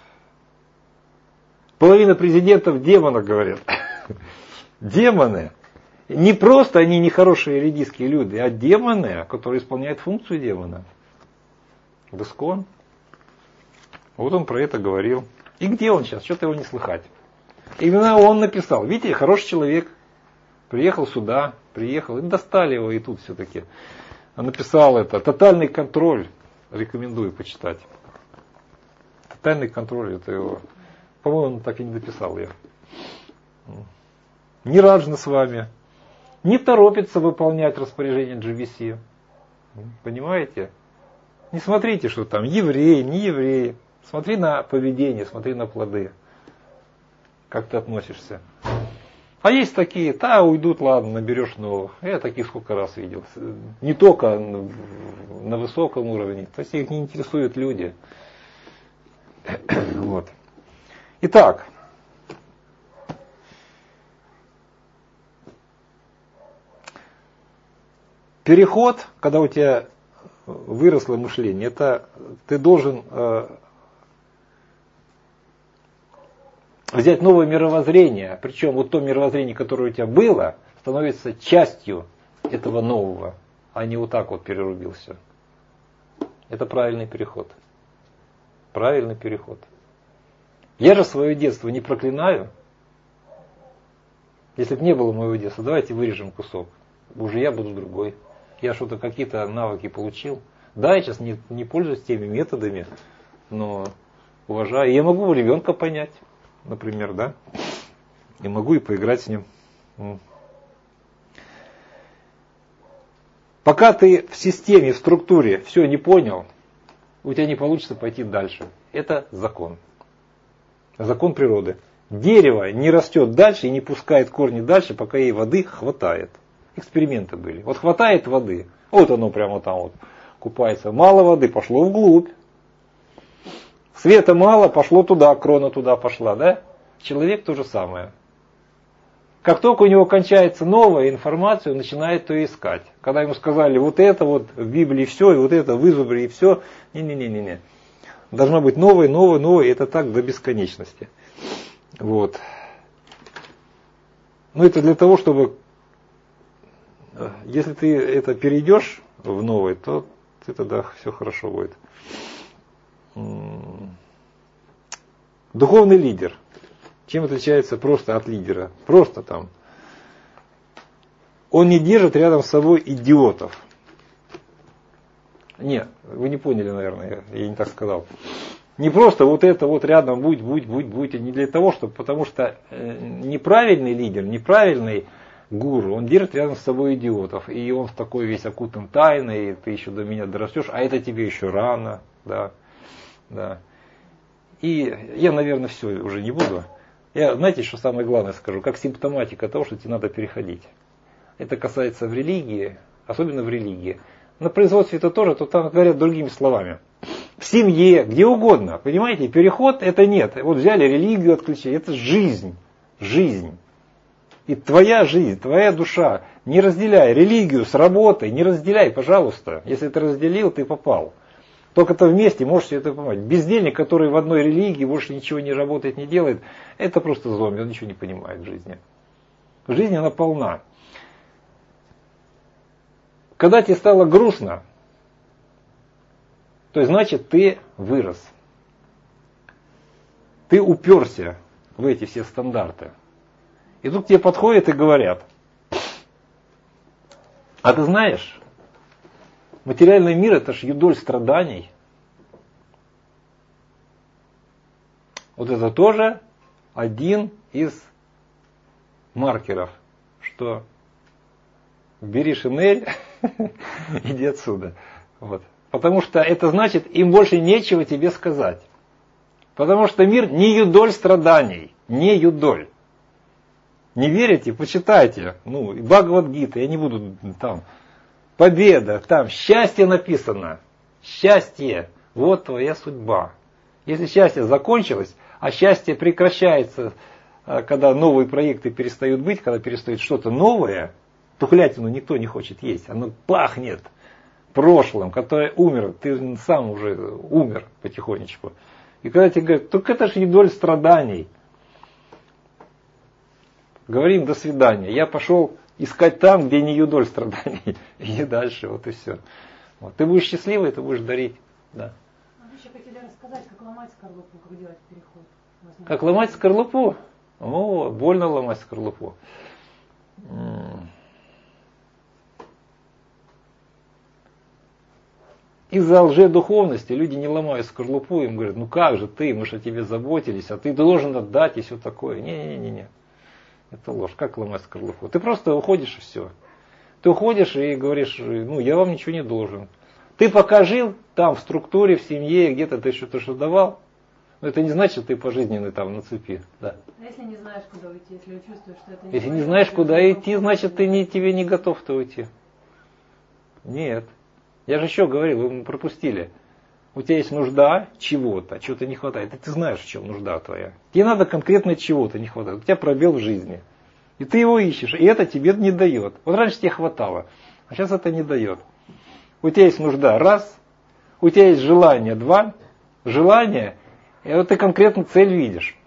половина президентов демона, говорят. Демоны. Не просто они нехорошие религийские люди, а демоны, которые исполняют функцию демона. В Искон. Вот он про это говорил. И где он сейчас? Что-то его не слыхать. Именно он написал. Видите, хороший человек. Приехал сюда, приехал. И достали его и тут все-таки. Он написал это. Тотальный контроль. Рекомендую почитать. Тотальный контроль. Это его. По-моему, он так и не дописал я. Не раджно с вами. Не торопится выполнять распоряжение джи би си. Понимаете? Не смотрите, что там евреи, не евреи. Смотри на поведение, смотри на плоды. Как ты относишься. А есть такие, да, уйдут, ладно, наберешь новых. Я таких сколько раз видел. Не только на высоком уровне. То есть их не интересуют люди. Вот. Итак. Переход, когда у тебя выросло мышление, это ты должен э, взять новое мировоззрение. Причем вот то мировоззрение, которое у тебя было, становится частью этого нового, а не вот так вот перерубил все. Это правильный переход. Правильный переход. Я же свое детство не проклинаю. Если бы не было моего детства, давайте вырежем кусок. Уже я буду другой. Я что-то, какие-то навыки получил. Да, я сейчас не, не пользуюсь теми методами, но уважаю. Я могу ребенка понять, например, да. И могу и поиграть с ним. Пока ты в системе, в структуре все не понял, у тебя не получится пойти дальше. Это закон. Закон природы. Дерево не растет дальше и не пускает корни дальше, пока ей воды хватает. Эксперименты были. Вот хватает воды, вот оно прямо там вот купается. Мало воды, пошло вглубь. Света мало, пошло туда, крона туда пошла, да? Человек то же самое. Как только у него кончается новая информация, он начинает ее искать. Когда ему сказали, вот это вот в Библии все, и вот это в изобре и все. Не-не-не-не. Должно быть новое, новое, новое. Это так до бесконечности. Вот. Ну это для того, чтобы... Если ты это перейдешь в новый, то ты тогда все хорошо будет. Духовный лидер. Чем отличается просто от лидера? Просто там. Он не держит рядом с собой идиотов. Нет, вы не поняли, наверное, я, я не так сказал. Не просто вот это вот рядом будь, будь, будь, будь. Не для того, чтобы, потому что неправильный лидер, неправильный гуру, он держит рядом с собой идиотов. И он такой весь окутан тайной, и ты еще до меня дорастешь, а это тебе еще рано. Да, да. И я, наверное, все уже не буду. Я, знаете, что самое главное скажу? Как симптоматика того, что тебе надо переходить. Это касается в религии, особенно в религии. На производстве это тоже, то там говорят другими словами. В семье, где угодно. Понимаете, переход это нет. Вот взяли религию, отключили. Это жизнь. Жизнь. И твоя жизнь, твоя душа. Не разделяй религию с работой. Не разделяй, пожалуйста. Если ты разделил, ты попал. Только-то вместе можешь себе это понимать. Бездельник, который в одной религии больше ничего не работает, не делает, это просто зомби, он ничего не понимает в жизни. В жизни она полна. Когда тебе стало грустно, то значит ты вырос. Ты уперся в эти все стандарты. И тут к тебе подходят и говорят, а ты знаешь, материальный мир это ж юдоль страданий. Вот это тоже один из маркеров, что бери шинель, иди отсюда. Вот. Потому что это значит, им больше нечего тебе сказать. Потому что мир не юдоль страданий, не юдоль. Не верите? Почитайте. Ну, Бхагавад-гита, я не буду там. Победа, там счастье написано. Счастье, вот твоя судьба. Если счастье закончилось, а счастье прекращается, когда новые проекты перестают быть, когда перестает что-то новое, тухлятину никто не хочет есть. Оно пахнет прошлым, которое умер. Ты сам уже умер потихонечку. И когда тебе говорят, только это же юдоль страданий. Говорим до свидания. Я пошел искать там, где не юдоль страданий. И дальше, вот и все. Вот. Ты будешь счастливый, ты будешь дарить. Да. А вы еще хотели рассказать, как ломать скорлупу, как делать переход. Возможно. Как ломать скорлупу? О, больно ломать скорлупу. Из-за лжедуховности люди не ломают скорлупу, им говорят, ну как же ты, мы же о тебе заботились, а ты должен отдать и все такое. Не-не-не-не. Это ложь. Как ломать скорлупу? Ты просто уходишь и все. Ты уходишь и говоришь, ну я вам ничего не должен. Ты пока жил там в структуре, в семье, где-то ты что-то что давал, Но это не значит, что ты пожизненный там на цепи. Да. А если не знаешь, куда уйти, если чувствуешь, что это не Если не знаешь, куда идти, значит, ты не, тебе не готов-то уйти. Нет. Я же еще говорил, вы пропустили. У тебя есть нужда чего-то, чего-то не хватает. И ты знаешь, в чем нужда твоя. Тебе надо конкретно чего-то не хватает. У тебя пробел в жизни. И ты его ищешь, и это тебе не дает. Вот раньше тебе хватало, а сейчас это не дает. У тебя есть нужда, раз. У тебя есть желание, два. Желание, и вот ты конкретно цель видишь.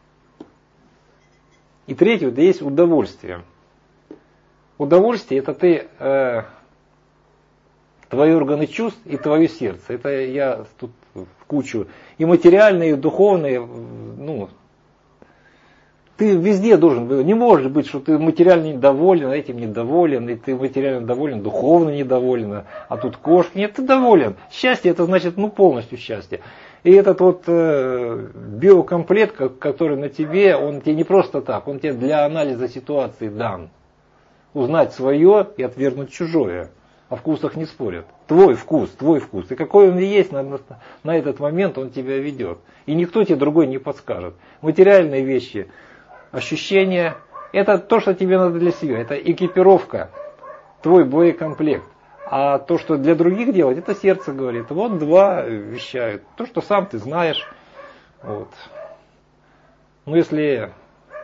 И третье, у тебя есть удовольствие. Удовольствие, это ты... Э, твои органы чувств и твое сердце. Это я тут в кучу. И материальные, и духовные. Ну, ты везде должен быть. Не может быть, что ты материально недоволен, а этим недоволен, и ты материально доволен, духовно недоволен, а тут кошка. Нет, ты доволен. Счастье, это значит, ну, полностью счастье. И этот вот э, биокомплект, который на тебе, он тебе не просто так, он тебе для анализа ситуации дан. Узнать свое и отвергнуть чужое. О вкусах не спорят. Твой вкус, твой вкус. И какой он и есть, на, на этот момент он тебя ведет. И никто тебе другой не подскажет. Материальные вещи, ощущения, это то, что тебе надо для себя. Это экипировка, твой боекомплект. А то, что для других делать, это сердце говорит. Вот два вещают. То, что сам ты знаешь. Вот. Ну, если...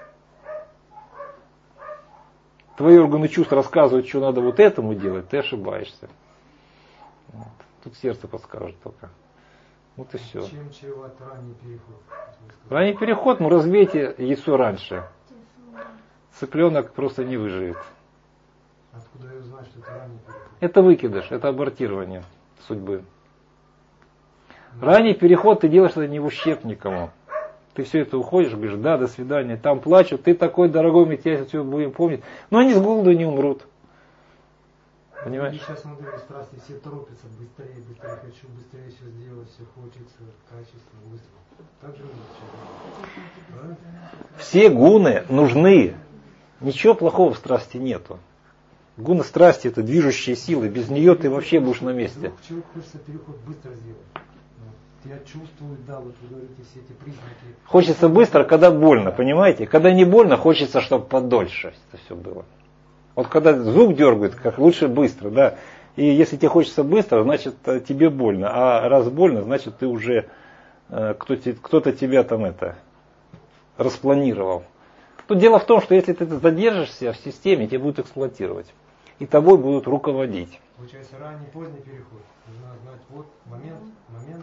твои органы чувств рассказывают, что надо вот этому делать, ты ошибаешься. Вот. Тут сердце подскажет только. Вот и все. Чем чреват ранний переход? Ранний переход, ну разбейте яйцо раньше. Цыпленок просто не выживет. Откуда я узнаю, что это ранний переход? Это выкидыш, это абортирование судьбы. Ранний переход ты делаешь это не в ущерб никому. Ты все это уходишь, говоришь, да, до свидания, там плачут, ты такой дорогой, мы тебя все будем помнить. Но они с голоду не умрут. Понимаешь? И сейчас смотрю, страсти, все торопятся, быстрее, быстрее хочу, быстрее все сделать, все хочется, качественно, быстро. Так же нет. Все гуны нужны. Ничего плохого в страсти нету. Гуны страсти это движущие силы, без нее ты вообще будешь на месте. Вдруг человек хочется переход быстро сделать. Я чувствую, да, вот вы говорите все эти признаки. Хочется быстро, когда больно, понимаете? Когда не больно, хочется, чтобы подольше это все было. Вот когда зуб дергает, как лучше быстро, да. И если тебе хочется быстро, значит тебе больно. А раз больно, значит ты уже кто-то, кто-то тебя там это распланировал. Тут дело в том, что если ты задержишься в системе, тебя будут эксплуатировать. И тобой будут руководить. Получается ранний, поздний переход. Нужно знать вот момент, момент.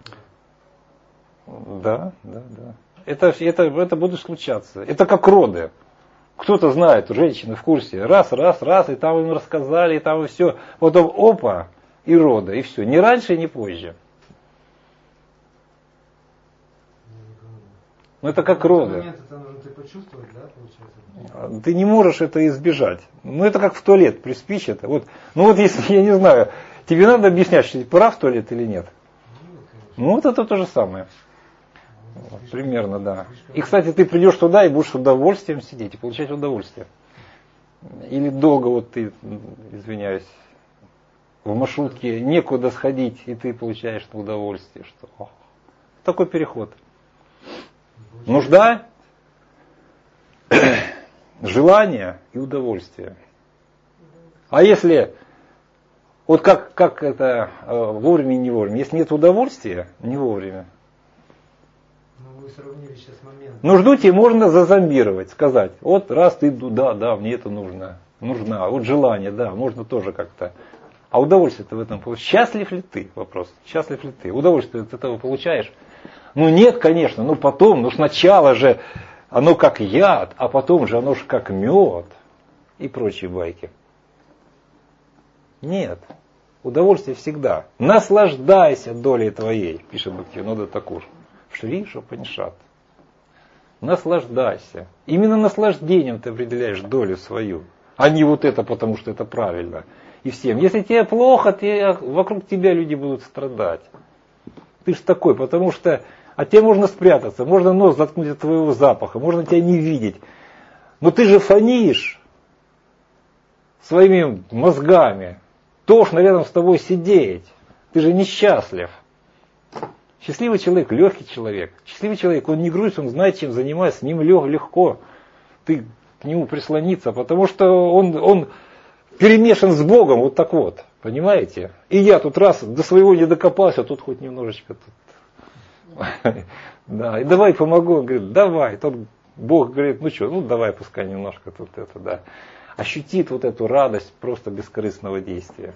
Да, да, да. Это, это, это будет случаться. Это как роды. Кто-то знает, женщины в курсе. Раз, раз, раз, и там им рассказали, и там и все. Потом опа, и роды, и все. Ни раньше, ни позже. Ну это как роды. Момент это нужно ты почувствовать, да, получается? Ты не можешь это избежать. Ну это как в туалет приспичит. Вот, ну вот если, я не знаю, тебе надо объяснять, что ты пора в туалет или нет. Ну вот это то же самое. Вот, примерно, да. И, кстати, ты придешь туда и будешь с удовольствием сидеть и получать удовольствие. Или долго, вот ты, извиняюсь, в маршрутке некуда сходить, и ты получаешь удовольствие. Что... О, такой переход. Нужда, желание и удовольствие. А если, вот как, как это вовремя и не вовремя, если нет удовольствия, не вовремя. Вы сравнили сейчас момент. Нужду тебе можно зазомбировать, сказать, вот раз ты, да, да, мне это нужно, нужна, вот желание, да, можно тоже как-то. А удовольствие-то в этом получаешь. Счастлив ли ты? Вопрос. Счастлив ли ты? Удовольствие от этого получаешь? Ну нет, конечно, ну потом, ну сначала же оно как яд, а потом же оно же как мед и прочие байки. Нет. Удовольствие всегда. Наслаждайся долей твоей, пишет Бхактивинода Такур. Шри Шопанишат. Наслаждайся. Именно наслаждением ты определяешь долю свою, а не вот это, потому что это правильно. И всем. Если тебе плохо, ты, вокруг тебя люди будут страдать. Ты ж такой, потому что от тебя можно спрятаться, можно нос заткнуть от твоего запаха, можно тебя не видеть. Но ты же фонишь своими мозгами. Тошно рядом с тобой сидеть. Ты же несчастлив. Счастливый человек, легкий человек. Счастливый человек, он не грузится, он знает, чем занимается, с ним легко. Ты к нему прислониться, потому что он, он перемешан с Богом, вот так вот, понимаете? И я тут раз до своего не докопался, тут хоть немножечко тут. Да, и давай помогу, он говорит, давай. Тот Бог говорит, ну что, ну давай пускай немножко тут это, да. Ощутит вот эту радость просто бескорыстного действия.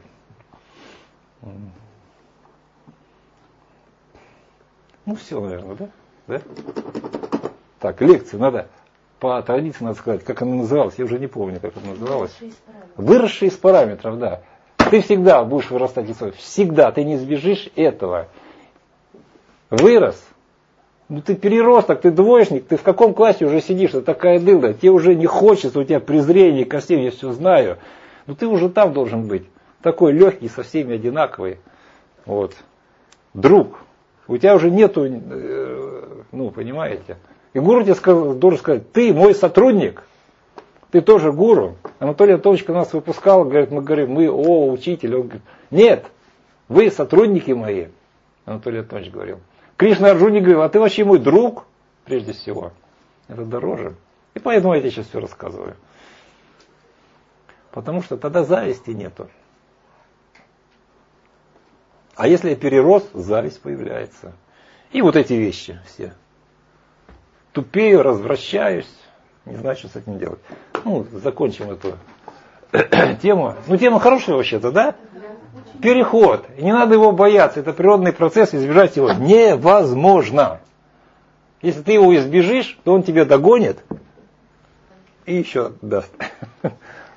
Ну все, наверное, да? да? Так, лекцию надо, по традиции надо сказать, как она называлась, я уже не помню, как она называлась. Выросший из параметров, да. Ты всегда будешь вырастать из параметров, всегда, ты не избежишь этого. Вырос, ну ты переросток, ты двоечник, ты в каком классе уже сидишь, ты такая дылда, тебе уже не хочется, у тебя презрение ко всем, я все знаю. Но ты уже там должен быть, такой легкий, со всеми одинаковый. Вот. Друг. У тебя уже нету, ну, понимаете. И гуру тебе сказал, должен сказать, ты мой сотрудник, ты тоже гуру. Анатолий Анатольевич, когда нас выпускал, говорит, мы говорим, мы, о, учитель. Он говорит, нет, вы сотрудники мои. Анатолий Анатольевич говорил. Кришна Арджуне говорил, а ты вообще мой друг, прежде всего. Это дороже. И поэтому я тебе сейчас все рассказываю. Потому что тогда зависти нету. А если я перерос, зависть появляется. И вот эти вещи все. Тупею, развращаюсь, не знаю, что с этим делать. Ну, закончим эту тему. Ну, тема хорошая вообще-то, да? Переход. И не надо его бояться. Это природный процесс, избежать его невозможно. Если ты его избежишь, то он тебя догонит и еще даст.